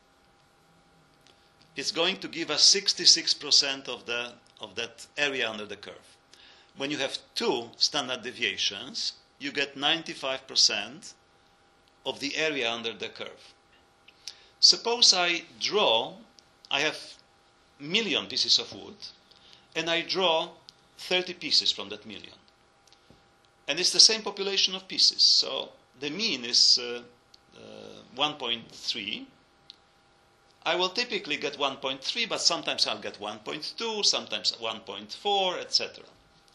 it's going to give us sixty-six percent of the of that area under the curve. When you have two standard deviations, you get ninety-five percent of the area under the curve. Suppose I draw, I have a million pieces of wood, and I draw thirty pieces from that million. And it's the same population of pieces. So the mean is uh, uh, one point three. I will typically get one point three, but sometimes I'll get one point two, sometimes one point four, et cetera.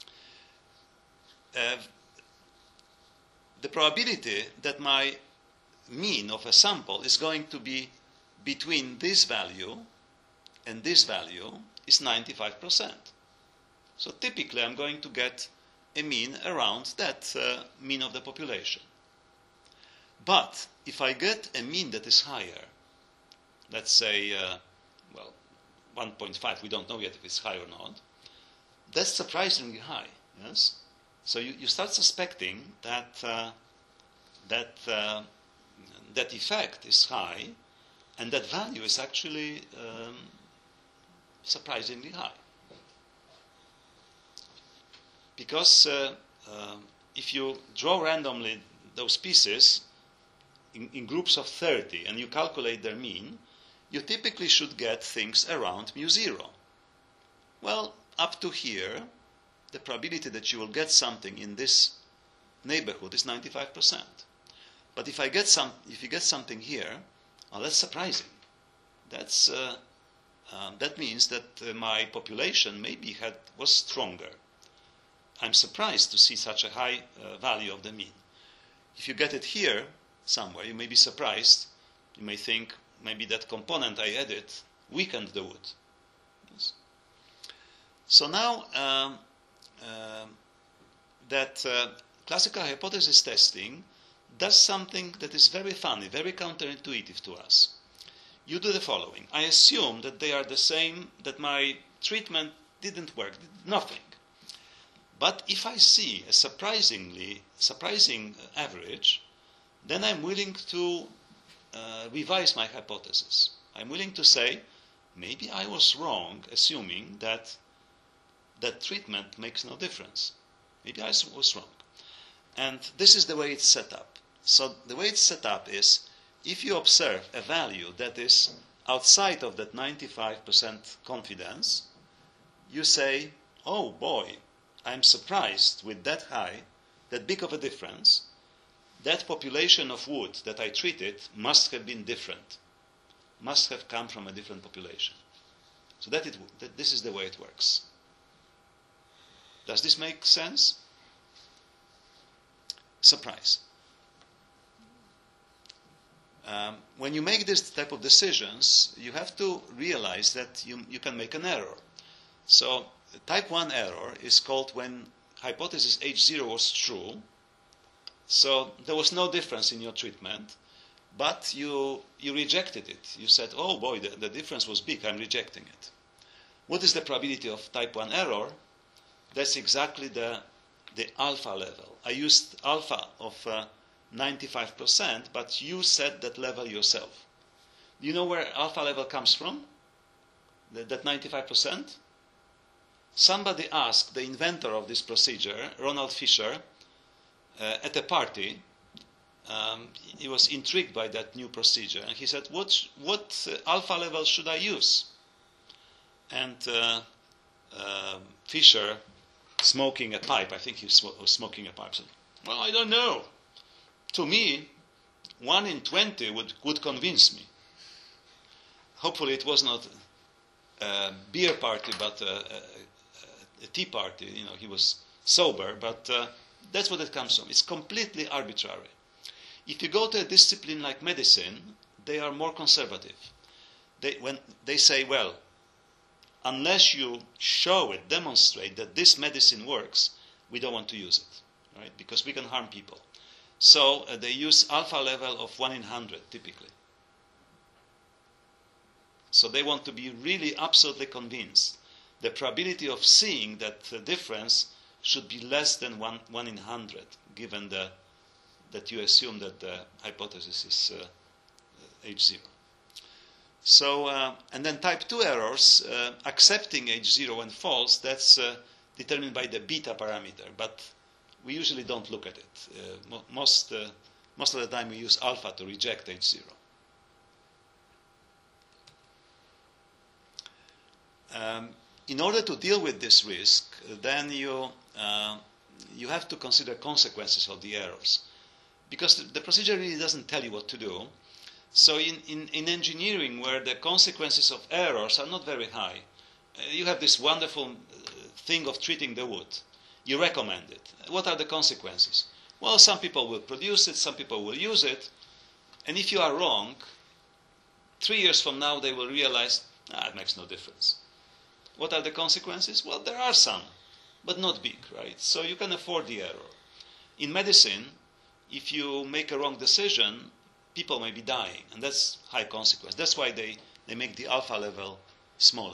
Uh, the probability that my mean of a sample is going to be between this value and this value is ninety-five percent. So typically I'm going to get a mean around that uh, mean of the population. But if I get a mean that is higher, let's say, uh, well, one point five, we don't know yet if it's high or not, that's surprisingly high, yes? So you, you start suspecting that uh, that uh, that effect is high, and that value is actually um, surprisingly high. Because uh, uh, if you draw randomly those pieces in, in groups of thirty and you calculate their mean, you typically should get things around mu zero. Well, up to here, the probability that you will get something in this neighborhood is ninety-five percent. But if I get some, if you get something here, well, that's surprising. That's uh, uh, that means that uh, my population maybe had was stronger. I'm surprised to see such a high uh, value of the mean. If you get it here somewhere, you may be surprised. You may think maybe that component I added weakened the wood. Yes. So now um, uh, that uh, classical hypothesis testing does something that is very funny, very counterintuitive to us. You do the following. I assume that they are the same, that my treatment didn't work, did nothing. But if I see a surprisingly surprising average, then I'm willing to uh, revise my hypothesis. I'm willing to say, maybe I was wrong assuming that that treatment makes no difference. Maybe I was wrong. And this is the way it's set up. So the way it's set up is, if you observe a value that is outside of that ninety-five percent confidence, you say, oh boy, I'm surprised with that high, that big of a difference. That population of wood that I treated must have been different, must have come from a different population. So that, it, that this is the way it works. Does this make sense? Surprise. um, when you make this type of decisions, you have to realize that you, you can make an error. So type one error is called when hypothesis H zero was true. So there was no difference in your treatment, but you, you rejected it. You said, oh boy, the, the difference was big, I'm rejecting it. What is the probability of type one error? That's exactly the, the alpha level. I used alpha of uh, ninety-five percent, but you set that level yourself. Do you know where alpha level comes from? That, that ninety-five percent? Somebody asked the inventor of this procedure, Ronald Fisher, uh, at a party. Um, he was intrigued by that new procedure, and he said, what, what uh, alpha level should I use? And uh, uh, Fisher, smoking a pipe, I think he was smoking a pipe, said, well, I don't know. To me, one in twenty would, would convince me. Hopefully it was not a beer party, but a, a, a tea party. You know, he was sober, but uh, that's what it comes from. It's completely arbitrary. If you go to a discipline like medicine, they are more conservative. They, when they say, well, unless you show it, demonstrate that this medicine works, we don't want to use it, right? Because we can harm people. So uh, they use alpha level of one in one hundred, typically. So they want to be really absolutely convinced. The probability of seeing that the difference should be less than one, one in one hundred, given the, that you assume that the hypothesis is uh, H zero. So, uh, and then type two errors, uh, accepting H zero when false, that's uh, determined by the beta parameter, but we usually don't look at it. Uh, mo most, uh, most of the time we use alpha to reject H zero. Um, in order to deal with this risk, then you, uh, you have to consider consequences of the errors. Because the, the procedure really doesn't tell you what to do. So in, in, in engineering, where the consequences of errors are not very high, uh, you have this wonderful uh, thing of treating the wood. You recommend it. What are the consequences? Well, some people will produce it, some people will use it, and if you are wrong, three years from now they will realize, ah, it makes no difference. What are the consequences? Well, there are some, but not big, right? So you can afford the error. In medicine, if you make a wrong decision, people may be dying, and that's high consequence. That's why they, they make the alpha level smaller.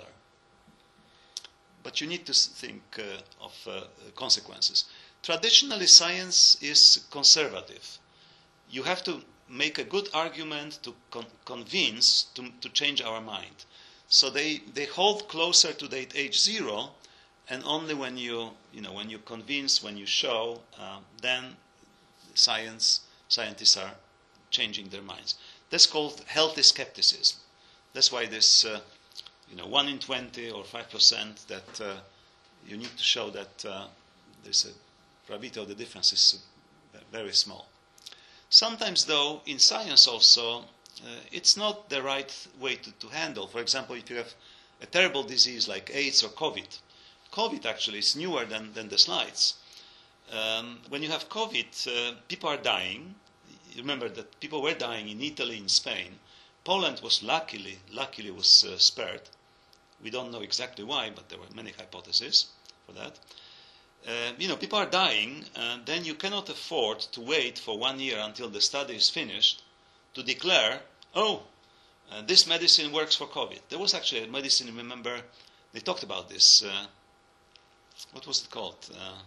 But you need to think uh, of uh, consequences. Traditionally, science is conservative. You have to make a good argument to con convince, to, to change our mind. So they, they hold closer to the H zero, and only when you, you know, when you convince, when you show, uh, then science, scientists are changing their minds. That's called healthy skepticism. That's why this, uh, you know, one in twenty or five percent that uh, you need to show that uh, there's a probability of the difference is very small. Sometimes, though, in science also, uh, it's not the right way to, to handle. For example, if you have a terrible disease like AIDS or COVID, COVID actually is newer than, than the slides. Um, when you have COVID, uh, people are dying. Remember that people were dying in Italy, in Spain. Poland was luckily, luckily was uh, spared. We don't know exactly why, but there were many hypotheses for that. Uh, you know, people are dying, and then you cannot afford to wait for one year until the study is finished to declare, oh, uh, this medicine works for COVID. There was actually a medicine, remember, they talked about this. Uh, what was it called? Uh,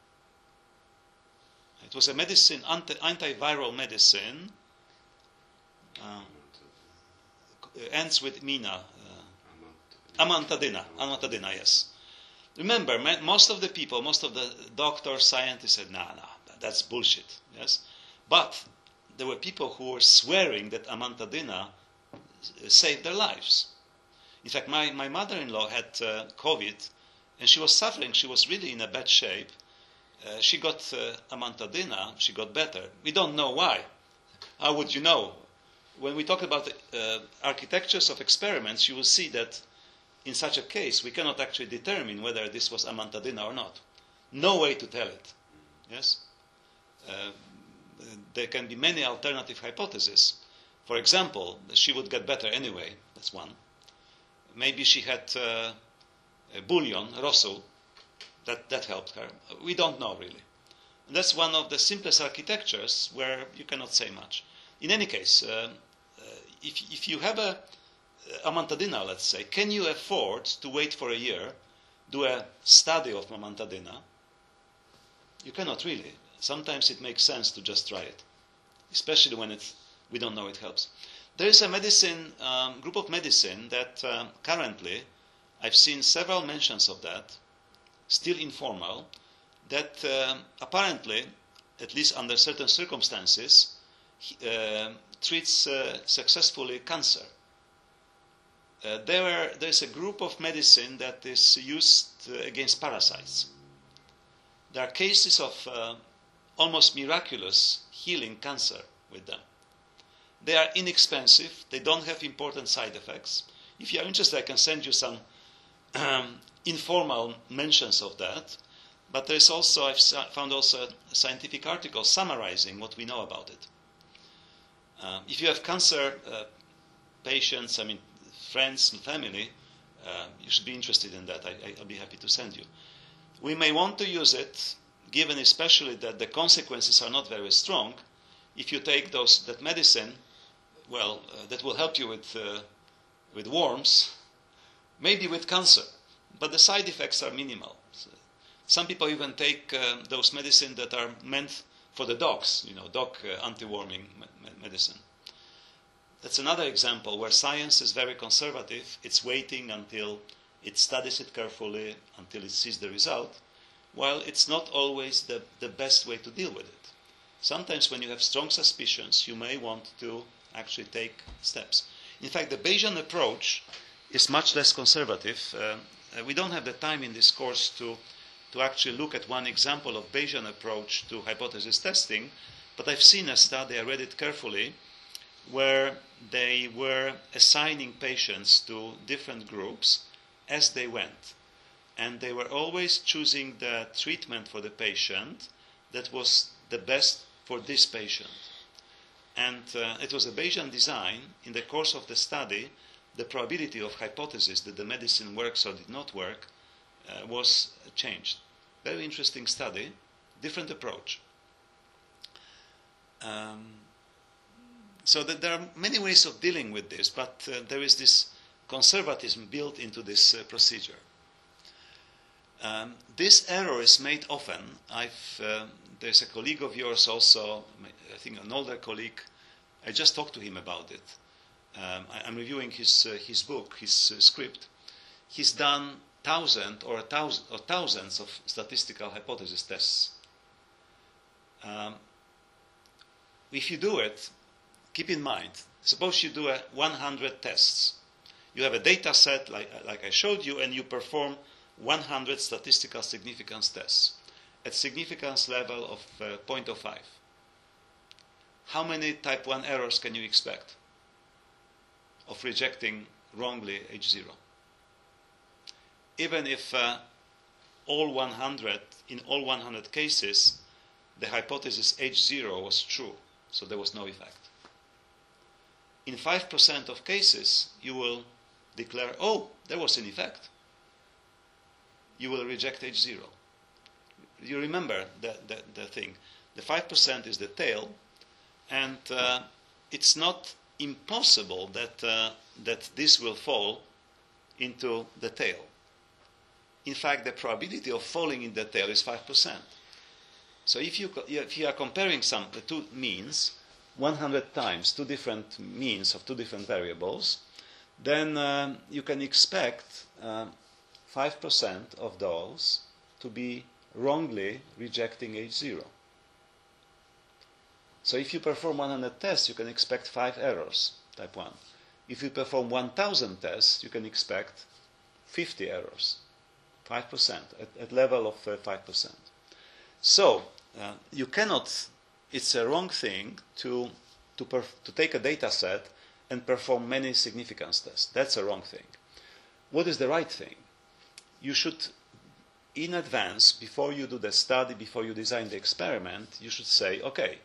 it was a medicine, anti antiviral medicine. Uh, ends with mina. Uh, amantadina. Amantadina, yes. Remember, most of the people, most of the doctors, scientists said, nah, nah, that's bullshit. Yes, but there were people who were swearing that amantadina saved their lives. In fact, my, my mother-in-law had uh, COVID, and she was suffering. She was really in a bad shape. Uh, she got uh, amantadina. She got better. We don't know why. How would you know? When we talk about uh, architectures of experiments, you will see that in such a case, we cannot actually determine whether this was amantadina or not. No way to tell it. Yes? Uh, there can be many alternative hypotheses. For example, she would get better anyway. That's one. Maybe she had uh, a bouillon, rosół, that, that helped her. We don't know really. And that's one of the simplest architectures where you cannot say much. In any case, uh, uh, if, if you have a amantadina, let's say, can you afford to wait for a year, do a study of amantadina? You cannot really. Sometimes it makes sense to just try it, especially when it's, we don't know it helps. There is a medicine, um, group of medicine that um, currently, I've seen several mentions of that, still informal, that um, apparently, at least under certain circumstances, uh, treats uh, successfully cancer. Uh, there is a group of medicine that is used uh, against parasites. There are cases of uh, almost miraculous healing cancer with them. They are inexpensive. They don't have important side effects. If you are interested, I can send you some um, informal mentions of that. But there is also, I've found also a scientific article summarizing what we know about it. Uh, if you have cancer uh, patients, I mean, friends and family, uh, you should be interested in that. I, I'll be happy to send you. We may want to use it, given especially that the consequences are not very strong. If you take those that medicine, well, uh, that will help you with uh, with worms, maybe with cancer, but the side effects are minimal. So some people even take uh, those medicine that are meant for the dogs, you know, dog uh, anti-worming me- medicine. That's another example where science is very conservative. It's waiting until it studies it carefully, until it sees the result, while it's not always the, the best way to deal with it. Sometimes when you have strong suspicions, you may want to actually take steps. In fact, the Bayesian approach is much less conservative. Uh, we don't have the time in this course to, to actually look at one example of Bayesian approach to hypothesis testing, but I've seen a study, I read it carefully, where they were assigning patients to different groups as they went. And they were always choosing the treatment for the patient that was the best for this patient. And uh, it was a Bayesian design. In the course of the study, the probability of hypothesis that the medicine works or did not work uh, was changed. Very interesting study, different approach. Um, so that there are many ways of dealing with this, but uh, there is this conservatism built into this uh, procedure. Um, this error is made often. I've, uh, there's a colleague of yours also, I think an older colleague. I just talked to him about it. Um, I, I'm reviewing his uh, his book, his uh, script. He's done thousand or a thousand or thousands of statistical hypothesis tests. Um, if you do it, keep in mind. Suppose you do a one hundred tests. You have a data set like like I showed you, and you perform one hundred statistical significance tests at significance level of uh, zero point zero five. How many type one errors can you expect of rejecting wrongly H zero? Even if uh, all one hundred, in all one hundred cases, the hypothesis H zero was true, so there was no effect. In five percent of cases, you will declare, oh, there was an effect. You will reject H zero. You remember the, the, the thing. The five percent is the tail, and uh, it's not impossible that, uh, that this will fall into the tail. In fact, the probability of falling in the tail is five percent. So if you, if you are comparing some, the two means, one hundred times, two different means of two different variables, then um, you can expect um, five percent of those to be wrongly rejecting H zero. So if you perform one hundred tests, you can expect five errors, type one. If you perform one thousand tests, you can expect fifty errors, five percent, at, at level of uh, five percent. So uh, you cannot, it's a wrong thing to, to, perf- to take a data set and perform many significance tests. That's a wrong thing. What is the right thing? You should, in advance, before you do the study, before you design the experiment, you should say, okay,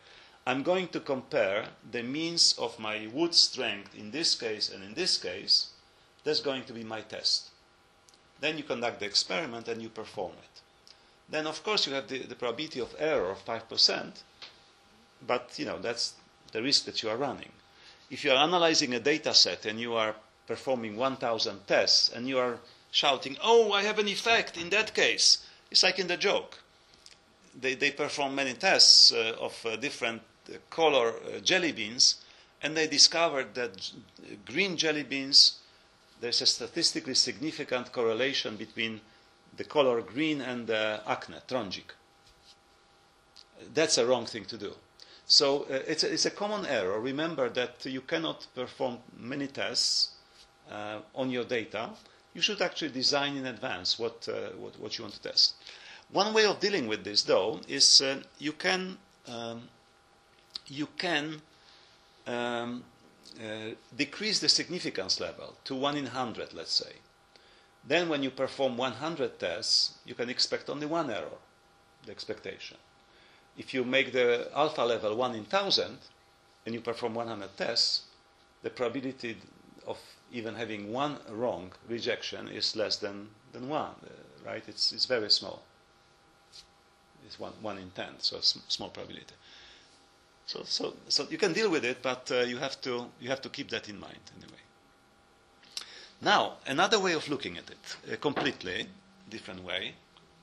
I'm going to compare the means of my wood strength in this case and in this case. That's going to be my test. Then you conduct the experiment and you perform it. Then, of course, you have the, the probability of error of five percent, but you know that's the risk that you are running. If you are analyzing a data set and you are performing one thousand tests and you are shouting, oh, I have an effect in that case, it's like in the joke. They, they perform many tests uh, of uh, different uh, color uh, jelly beans, and they discovered that j- green jelly beans, there's a statistically significant correlation between the color green and uh, acne, trongic. That's a wrong thing to do. So uh, it's, a, it's a common error. Remember that you cannot perform many tests uh, on your data. You should actually design in advance what, uh, what, what you want to test. One way of dealing with this, though, is uh, you can um, you can um, uh, decrease the significance level to one in one hundred, let's say. Then when you perform one hundred tests, you can expect only one error, the expectation. If you make the alpha level one in one thousand, and you perform one hundred tests, the probability of even having one wrong rejection is less than, than one, uh, right? It's, it's very small. It's one, one in ten, so it's small probability. So, so, so you can deal with it, but uh, you have to you have to keep that in mind anyway. Now, another way of looking at it, a completely different way.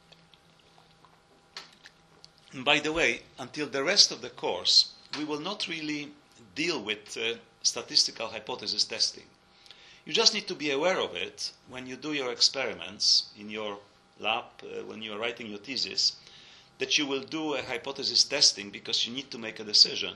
By the way, until the rest of the course, we will not really deal with uh, statistical hypothesis testing. You just need to be aware of it when you do your experiments in your lab, uh, when you are writing your thesis, that you will do a hypothesis testing because you need to make a decision.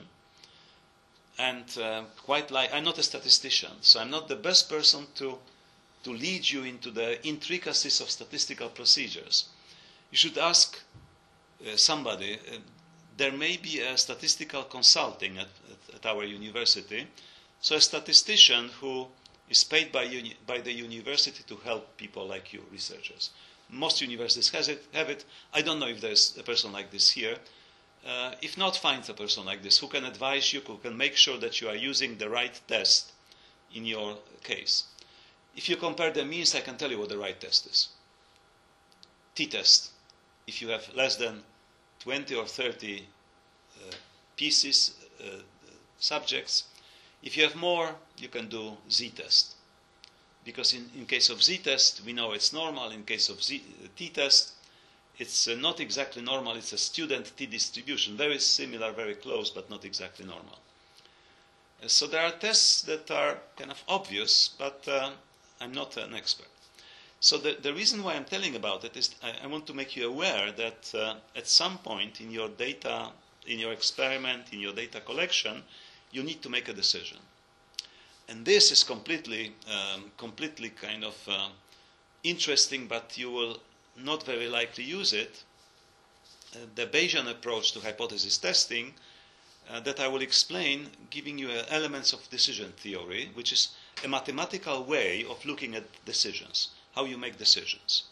And uh, quite like, I'm not a statistician, so I'm not the best person to, to lead you into the intricacies of statistical procedures. You should ask uh, somebody. Uh, there may be a statistical consulting at, at, at our university, so a statistician who is paid by, uni- by the university to help people like you, researchers. Most universities has it, have it. I don't know if there's a person like this here. Uh, if not, find a person like this who can advise you, who can make sure that you are using the right test in your case. If you compare the means, I can tell you what the right test is. T-test. If you have less than twenty or thirty uh, pieces, uh, subjects. If you have more, you can do Z-test. Because in, in case of Z-test, we know it's normal. In case of Z, uh, T-test, it's uh, not exactly normal. It's a student T-distribution. Very similar, very close, but not exactly normal. Uh, so there are tests that are kind of obvious, but uh, I'm not an expert. So the, the reason why I'm telling about it is I, I want to make you aware that uh, at some point in your data, in your experiment, in your data collection, you need to make a decision. And this is completely, um, completely kind of uh, interesting, but you will not very likely use it. Uh, the Bayesian approach to hypothesis testing uh, that I will explain, giving you uh, elements of decision theory, which is a mathematical way of looking at decisions, how you make decisions.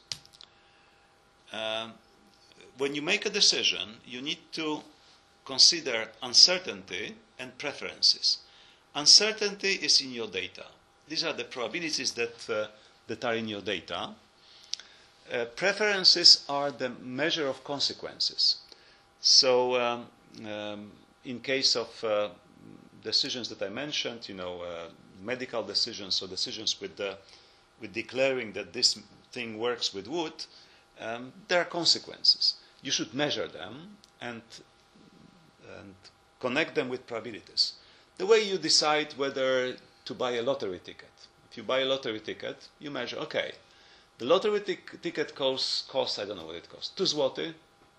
Um, when you make a decision, you need to consider uncertainty and preferences. Uncertainty is in your data. These are the probabilities that, uh, that are in your data. Uh, preferences are the measure of consequences. So um, um, in case of uh, decisions that I mentioned, you know, uh, medical decisions or decisions with, the, with declaring that this thing works with wood, um, there are consequences. You should measure them and, and connect them with probabilities. The way you decide whether to buy a lottery ticket. If you buy a lottery ticket, you measure, okay, the lottery tic- ticket costs, costs, I don't know what it costs, two zloty,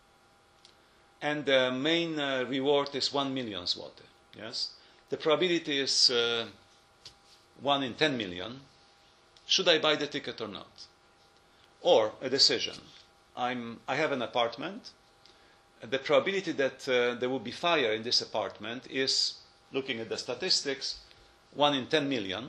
and the main uh, reward is one million zloty, yes? The probability is uh, one in ten million. Should I buy the ticket or not? Or a decision. I'm, I have an apartment. The probability that uh, there will be fire in this apartment is, looking at the statistics, one in ten million.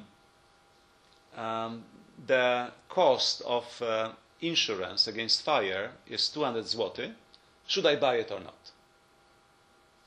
Um, the cost of uh, insurance against fire is two hundred zloty. Should I buy it or not?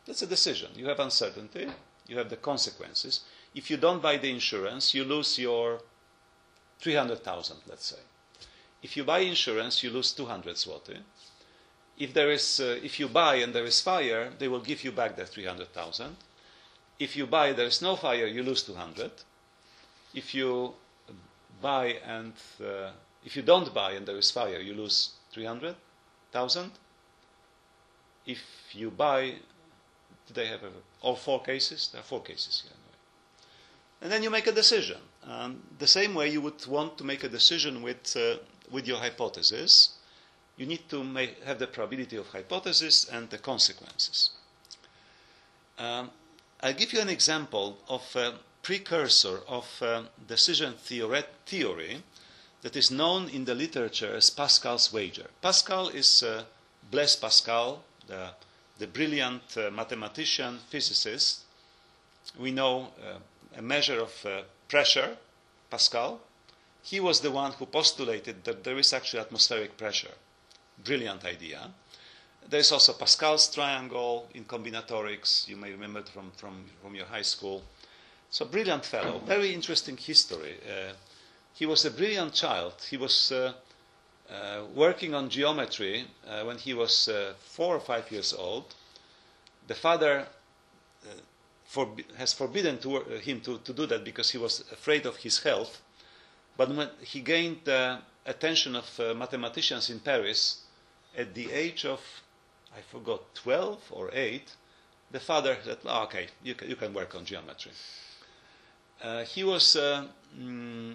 That's a decision. You have uncertainty, you have the consequences. If you don't buy the insurance, you lose your three hundred thousand, let's say. If you buy insurance, you lose two hundred zloty. If there is, uh, if you buy and there is fire, they will give you back that three hundred thousand. If you buy, there is no fire, you lose two hundred. If you buy and uh, if you don't buy and there is fire, you lose three hundred thousand. If you buy, do they have a, all four cases? There are four cases here. Anyway. And then you make a decision. Um, the same way you would want to make a decision with uh, with your hypothesis. You need to make, have the probability of hypothesis and the consequences. Um, I'll give you an example of a precursor of uh, decision theory, theory that is known in the literature as Pascal's wager. Pascal is uh, Blaise Pascal, the, the brilliant uh, mathematician, physicist. We know uh, a measure of uh, pressure, Pascal. He was the one who postulated that there is actually atmospheric pressure. Brilliant idea. There is also Pascal's triangle in combinatorics. You may remember it from, from, from your high school. So brilliant fellow, very interesting history. Uh, he was a brilliant child. He was uh, uh, working on geometry uh, when he was uh, four or five years old. The father uh, forbi- has forbidden to, uh, him to, to do that because he was afraid of his health. But when he gained the attention of uh, mathematicians in Paris, at the age of, I forgot, twelve or eight, the father said, oh, okay, you can, you can work on geometry. Uh, he was, uh, mm,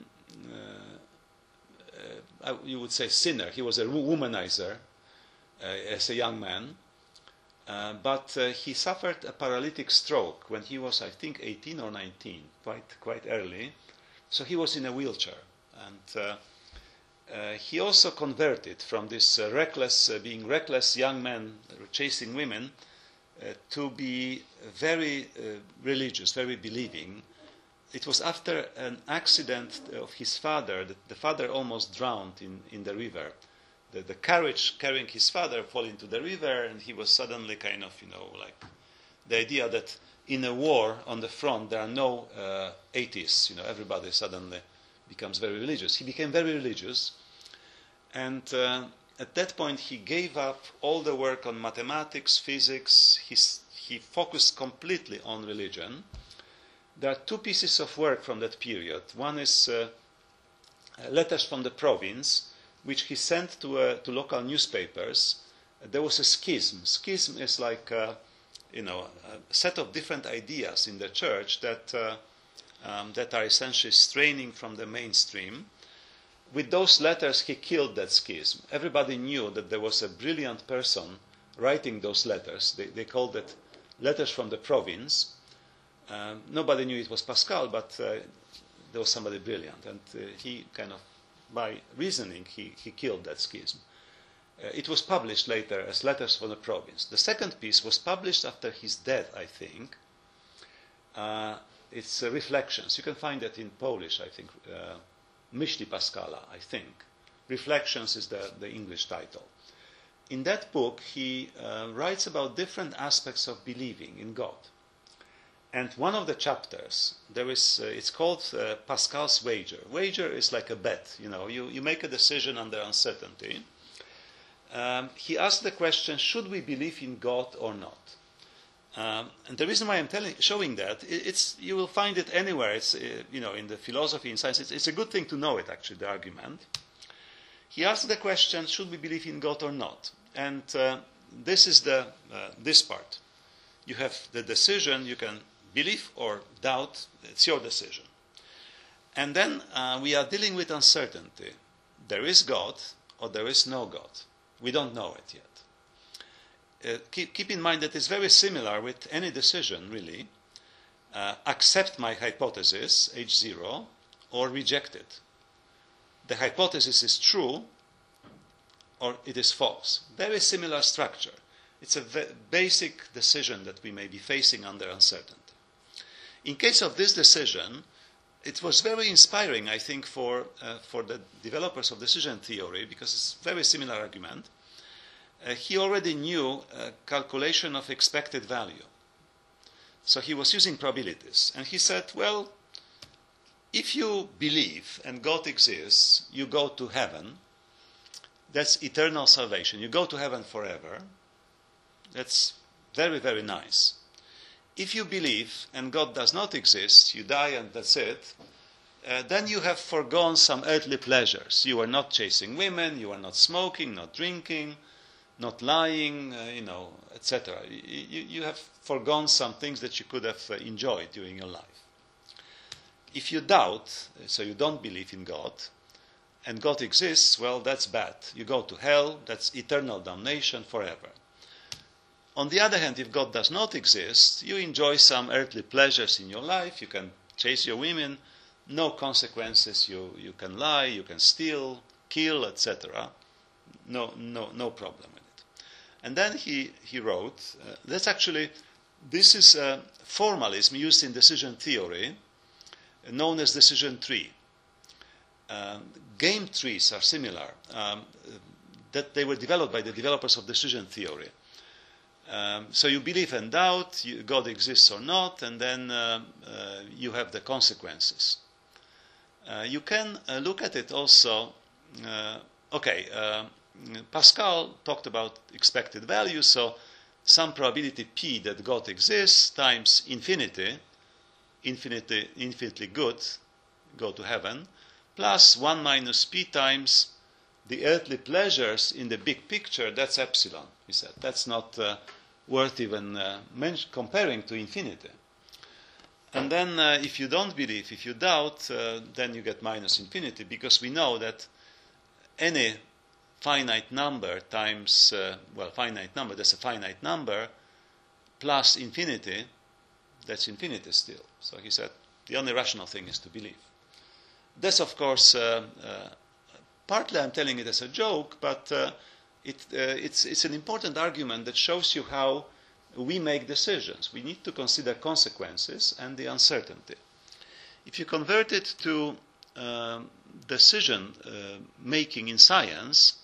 uh, uh, you would say, sinner. He was a womanizer uh, as a young man. Uh, but uh, he suffered a paralytic stroke when he was, I think, eighteen or nineteen, quite, quite early. So he was in a wheelchair. And uh, Uh, he also converted from this uh, reckless, uh, being reckless young man chasing women uh, to be very uh, religious, very believing. It was after an accident of his father that the father almost drowned in, in the river. The, the carriage carrying his father fell into the river, and he was suddenly kind of, you know, like the idea that in a war on the front there are no uh, atheists. You know, everybody suddenly becomes very religious. He became very religious. And uh, at that point, he gave up all the work on mathematics, physics. He's, he focused completely on religion. There are two pieces of work from that period. One is uh, letters from the province, which he sent to, uh, to local newspapers. There was a schism. Schism is like uh, you know, a set of different ideas in the church that, uh, um, that are essentially straining from the mainstream. With those letters, he killed that schism. Everybody knew that there was a brilliant person writing those letters. They, they called it letters from the province. Um, nobody knew it was Pascal, but uh, there was somebody brilliant. And uh, he kind of, by reasoning, he, he killed that schism. Uh, it was published later as Letters from the Province. The second piece was published after his death, I think. Uh, it's uh, Reflections. You can find that in Polish, I think. Uh, Myśli Pascala, I think. Reflections is the, the English title. In that book, he uh, writes about different aspects of believing in God. And one of the chapters, there is, uh, it's called uh, Pascal's wager. Wager is like a bet. You know, you, you make a decision under uncertainty. Um, he asked the question, should we believe in God or not? Um, and the reason why I'm telling, showing that, it, it's you will find it anywhere. It's uh, you know in the philosophy, in science. It's, it's a good thing to know it. Actually, the argument. He asked the question: should we believe in God or not? And uh, this is the uh, this part. You have the decision. You can believe or doubt. It's your decision. And then uh, we are dealing with uncertainty. There is God or there is no God. We don't know it yet. Uh, keep, keep in mind that it's very similar with any decision, really. Uh, accept my hypothesis, H zero, or reject it. The hypothesis is true, or it is false. Very similar structure. It's a ve- basic decision that we may be facing under uncertainty. In case of this decision, it was very inspiring, I think, for, uh, for the developers of decision theory, because it's a very similar argument. Uh, he already knew uh, calculation of expected value. So he was using probabilities. And he said, well, if you believe and God exists, you go to heaven. That's eternal salvation. You go to heaven forever. That's very, very nice. If you believe and God does not exist, you die and that's it, uh, then you have forgone some earthly pleasures. You are not chasing women, you are not smoking, not drinking, not lying, uh, you know, et cetera. You, you have forgone some things that you could have uh, enjoyed during your life. If you doubt, so you don't believe in God, and God exists, well, that's bad. You go to hell, that's eternal damnation forever. On the other hand, if God does not exist, you enjoy some earthly pleasures in your life, you can chase your women, no consequences, you, you can lie, you can steal, kill, et cetera. No, no, no problem with it. And then he, he wrote, uh, that's actually, this is a formalism used in decision theory, known as decision tree. Uh, game trees are similar, um, that they were developed by the developers of decision theory. Um, so you believe and doubt, you, God exists or not, and then uh, uh, you have the consequences. Uh, you can uh, look at it also, uh, okay, uh, Pascal talked about expected value, so some probability p that God exists times infinity, infinity, infinitely good, go to heaven, plus one minus p times the earthly pleasures in the big picture, that's epsilon, he said. That's not uh, worth even uh, comparing to infinity. And then uh, if you don't believe, if you doubt, uh, then you get minus infinity, because we know that any finite number times, uh, well, finite number, that's a finite number, plus infinity, that's infinity still. So he said, the only rational thing is to believe. That's, of course, uh, uh, partly I'm telling it as a joke, but uh, it, uh, it's, it's an important argument that shows you how we make decisions. We need to consider consequences and the uncertainty. If you convert it to uh, decision uh, making in science,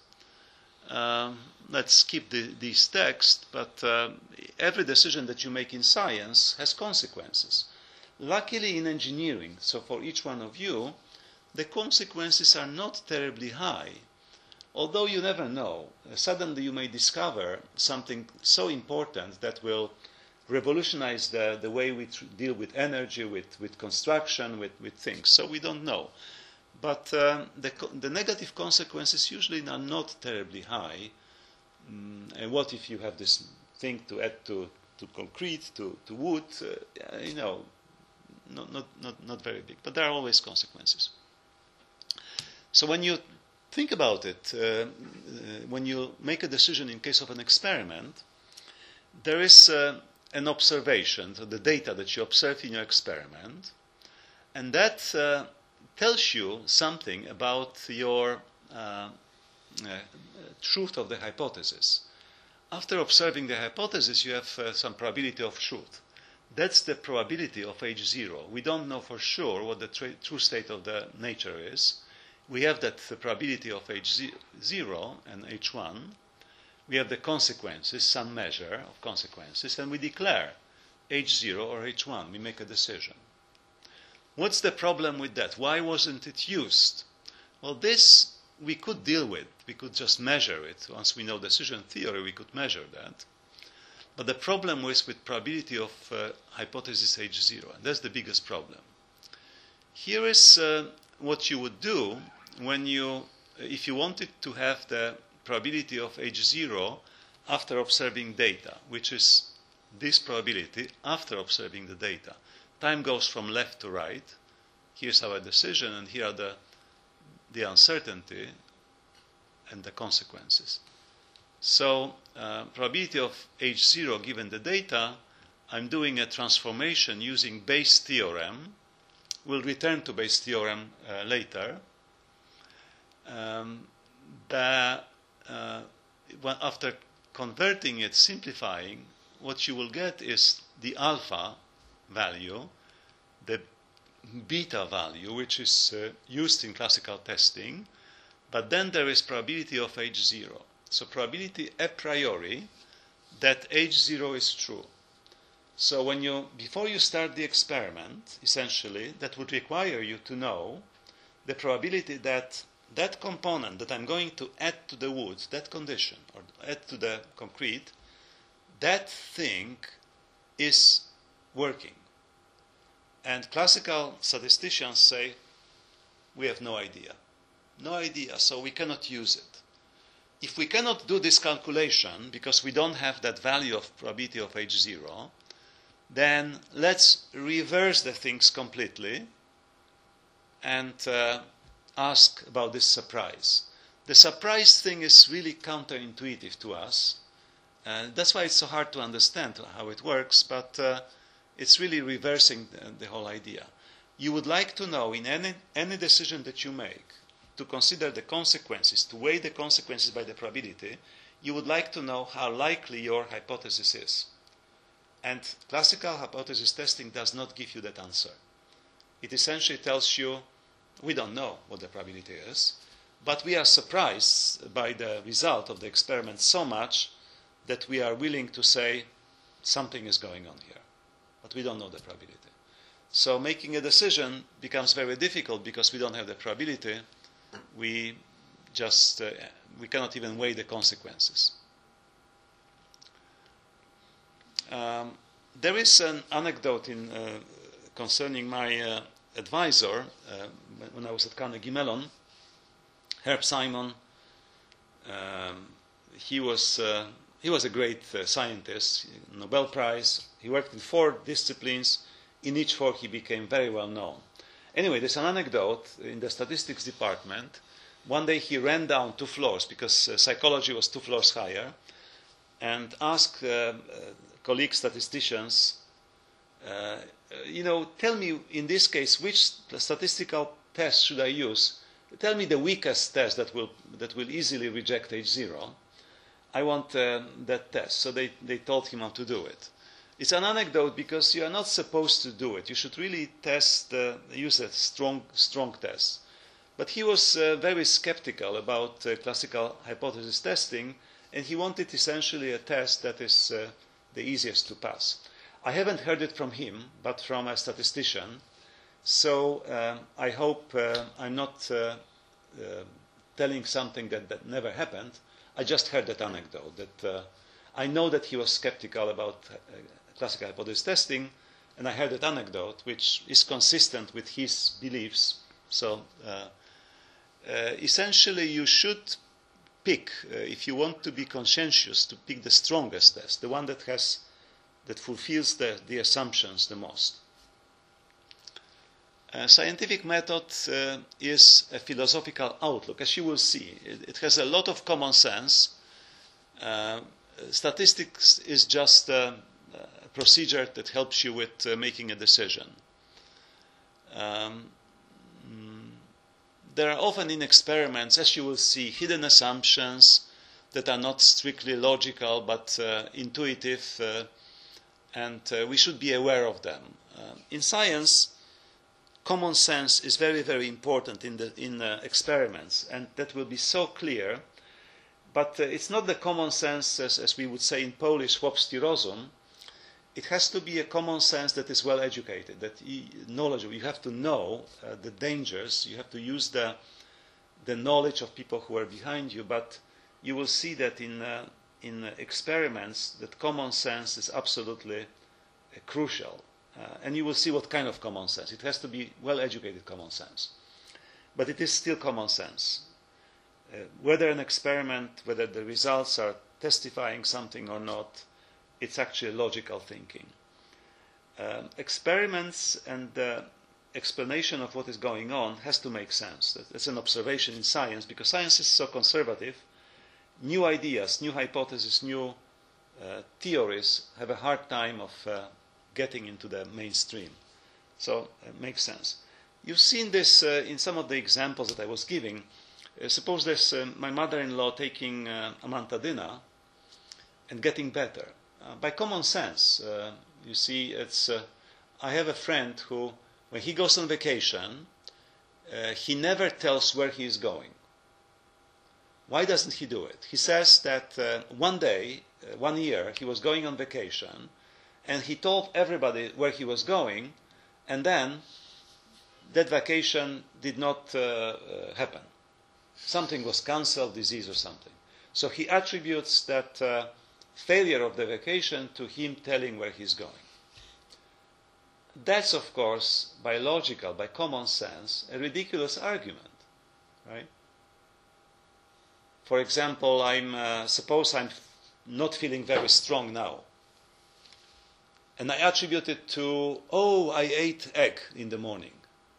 um, let's skip the, these texts, but uh, every decision that you make in science has consequences. Luckily in engineering, so for each one of you, the consequences are not terribly high. Although you never know, uh, suddenly you may discover something so important that will revolutionize the, the way we tr- deal with energy, with, with construction, with, with things. So we don't know. But uh, the, co- the negative consequences usually are not terribly high. Mm, and what if you have this thing to add to, to concrete, to, to wood? Uh, you know, not, not, not, not very big. But there are always consequences. So when you think about it, uh, uh, when you make a decision in case of an experiment, there is uh, an observation, so the data that you observe in your experiment, and that uh, tells you something about your uh, uh, truth of the hypothesis. After observing the hypothesis, you have uh, some probability of truth. That's the probability of H zero. We don't know for sure what the tra- true state of the nature is. We have that the probability of H zero and H one. We have the consequences, some measure of consequences, and we declare H zero or H one. We make a decision. What's the problem with that? Why wasn't it used? Well, this we could deal with. We could just measure it. Once we know decision theory, we could measure that. But the problem was with probability of uh, hypothesis H zero, and that's the biggest problem. Here is uh, what you would do when you, if you wanted to have the probability of H zero after observing data, which is this probability after observing the data. Time goes from left to right. Here's our decision, and here are the, the uncertainty and the consequences. So, uh, probability of H zero given the data, I'm doing a transformation using Bayes' theorem. We'll return to Bayes' theorem uh, later. Um, the, uh, after converting it, simplifying, what you will get is the alpha value, the beta value, which is uh, used in classical testing, but then there is probability of H zero. So probability a priori that H zero is true. So when you, before you start the experiment, essentially, that would require you to know the probability that that component that I'm going to add to the wood, that condition, or add to the concrete, that thing is working. And classical statisticians say, we have no idea. No idea, so we cannot use it. If we cannot do this calculation, because we don't have that value of probability of H zero, then let's reverse the things completely and uh, ask about this surprise. The surprise thing is really counterintuitive to us. Uh, that's why it's so hard to understand how it works, but uh, it's really reversing the, the whole idea. You would like to know in any, any decision that you make to consider the consequences, to weigh the consequences by the probability, you would like to know how likely your hypothesis is. And classical hypothesis testing does not give you that answer. It essentially tells you, we don't know what the probability is, but we are surprised by the result of the experiment so much that we are willing to say something is going on here, but we don't know the probability. So making a decision becomes very difficult because we don't have the probability. We just, uh, we cannot even weigh the consequences. Um, there is an anecdote in, uh, concerning my uh, advisor uh, when I was at Carnegie Mellon, Herb Simon. Um, he was uh, he was a great uh, scientist, Nobel Prize. He worked in four disciplines. In each four, he became very well known. Anyway, there's an anecdote in the statistics department. One day he ran down two floors because uh, psychology was two floors higher, and asked uh, uh, colleague statisticians, uh, you know, tell me in this case which statistical test should I use? Tell me the weakest test that will that will easily reject H zero. I want uh, that test. So they, they told him how to do it. It's an anecdote because you are not supposed to do it. You should really test, uh, use a strong, strong test. But he was uh, very skeptical about uh, classical hypothesis testing, and he wanted essentially a test that is uh, the easiest to pass. I haven't heard it from him, but from a statistician. So uh, I hope uh, I'm not uh, uh, telling something that, that never happened. I just heard that anecdote. That uh, I know that he was skeptical about uh, classical hypothesis testing, and I heard that anecdote, which is consistent with his beliefs. So uh, uh, essentially, you should pick, uh, if you want to be conscientious, to pick the strongest test, the one that has that fulfills the, the assumptions the most. Uh, scientific method uh, is a philosophical outlook, as you will see. It, it has a lot of common sense. Uh, statistics is just uh, a procedure that helps you with uh, making a decision. Um, there are often in experiments, as you will see, hidden assumptions that are not strictly logical but uh, intuitive, uh, and uh, we should be aware of them. Uh, in science, common sense is very, very important in the in uh, experiments, and that will be so clear. But uh, it's not the common sense, as, as we would say in Polish, chłopski rozum. It has to be a common sense that is well educated, that knowledgeable. You have to know uh, the dangers. You have to use the the knowledge of people who are behind you. But you will see that in uh, in uh, experiments, that common sense is absolutely uh, crucial. Uh, and you will see what kind of common sense. It has to be well-educated common sense. But it is still common sense. Uh, whether an experiment, whether the results are testifying something or not, it's actually logical thinking. Um, experiments and the explanation of what is going on has to make sense. That's an observation in science, because science is so conservative. New ideas, new hypotheses, new uh, theories have a hard time of uh, getting into the mainstream. So it makes sense. You've seen this uh, in some of the examples that I was giving. Uh, suppose there's uh, my mother-in-law taking uh, amantadina and getting better. Uh, by common sense, uh, you see, it's. Uh, I have a friend who, when he goes on vacation, uh, he never tells where he is going. Why doesn't he do it? He says that uh, one day, uh, one year, he was going on vacation, and he told everybody where he was going, and then that vacation did not uh, uh, happen. Something was cancelled, disease or something. So he attributes that uh, failure of the vacation to him telling where he's going. That's, of course, by logical, by common sense, a ridiculous argument, right? For example, I'm uh, suppose I'm not feeling very strong now, and I attribute it to, oh, I ate egg in the morning.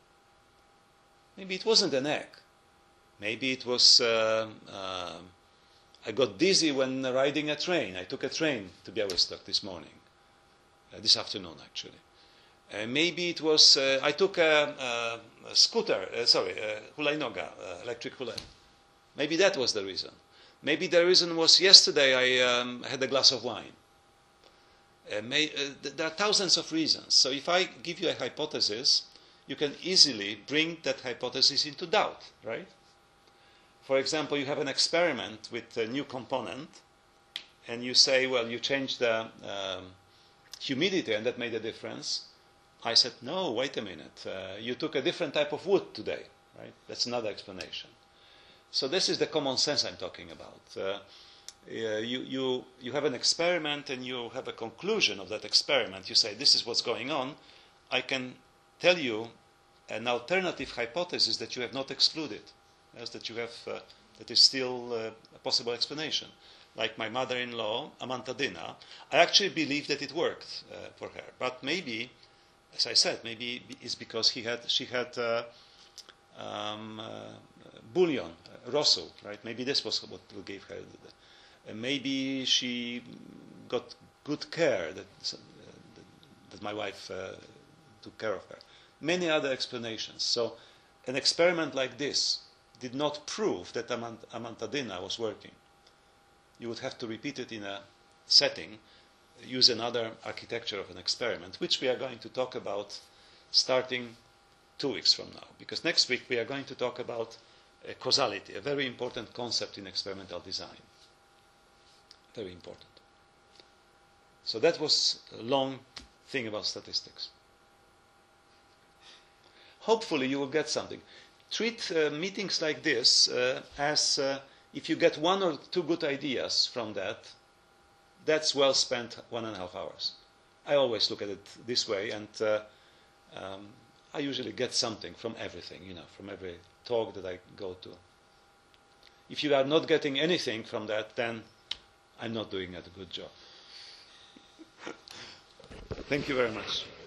Maybe it wasn't an egg. Maybe it was, uh, uh, I got dizzy when riding a train. I took a train to Białystok this morning, uh, this afternoon actually. Uh, maybe it was, uh, I took a, a, a scooter, uh, sorry, a hulajnoga, uh, electric hulaj. Maybe that was the reason. Maybe the reason was yesterday I um, had a glass of wine. Uh, may, uh, th- there are thousands of reasons. So if I give you a hypothesis, you can easily bring that hypothesis into doubt, right? For example, you have an experiment with a new component, and you say, well, you changed the um, humidity, and that made a difference. I said, no, wait a minute. Uh, you took a different type of wood today, right? That's another explanation. So this is the common sense I'm talking about. Uh, uh, you, you, you have an experiment, and you have a conclusion of that experiment. You say, this is what's going on. I can tell you an alternative hypothesis that you have not excluded, as that you have, uh, that is still uh, a possible explanation. Like my mother-in-law, Amantadina, I actually believe that it worked uh, for her. But maybe, as I said, maybe it's because he had, she had uh, um, uh, bouillon, uh, rosso, right? Maybe this was what gave her. The, uh, maybe she got good care that, uh, that my wife uh, took care of her. Many other explanations. So an experiment like this did not prove that Amant- Amantadina was working. You would have to repeat it in a setting, use another architecture of an experiment, which we are going to talk about starting two weeks from now. Because next week we are going to talk about uh, causality, a very important concept in experimental design. Very important. So that was a long thing about statistics. Hopefully you will get something. Treat uh, meetings like this uh, as uh, if you get one or two good ideas from that, that's well spent one and a half hours. I always look at it this way, and uh, um, I usually get something from everything, you know, from every talk that I go to. If you are not getting anything from that, then I'm not doing a good job. Thank you very much.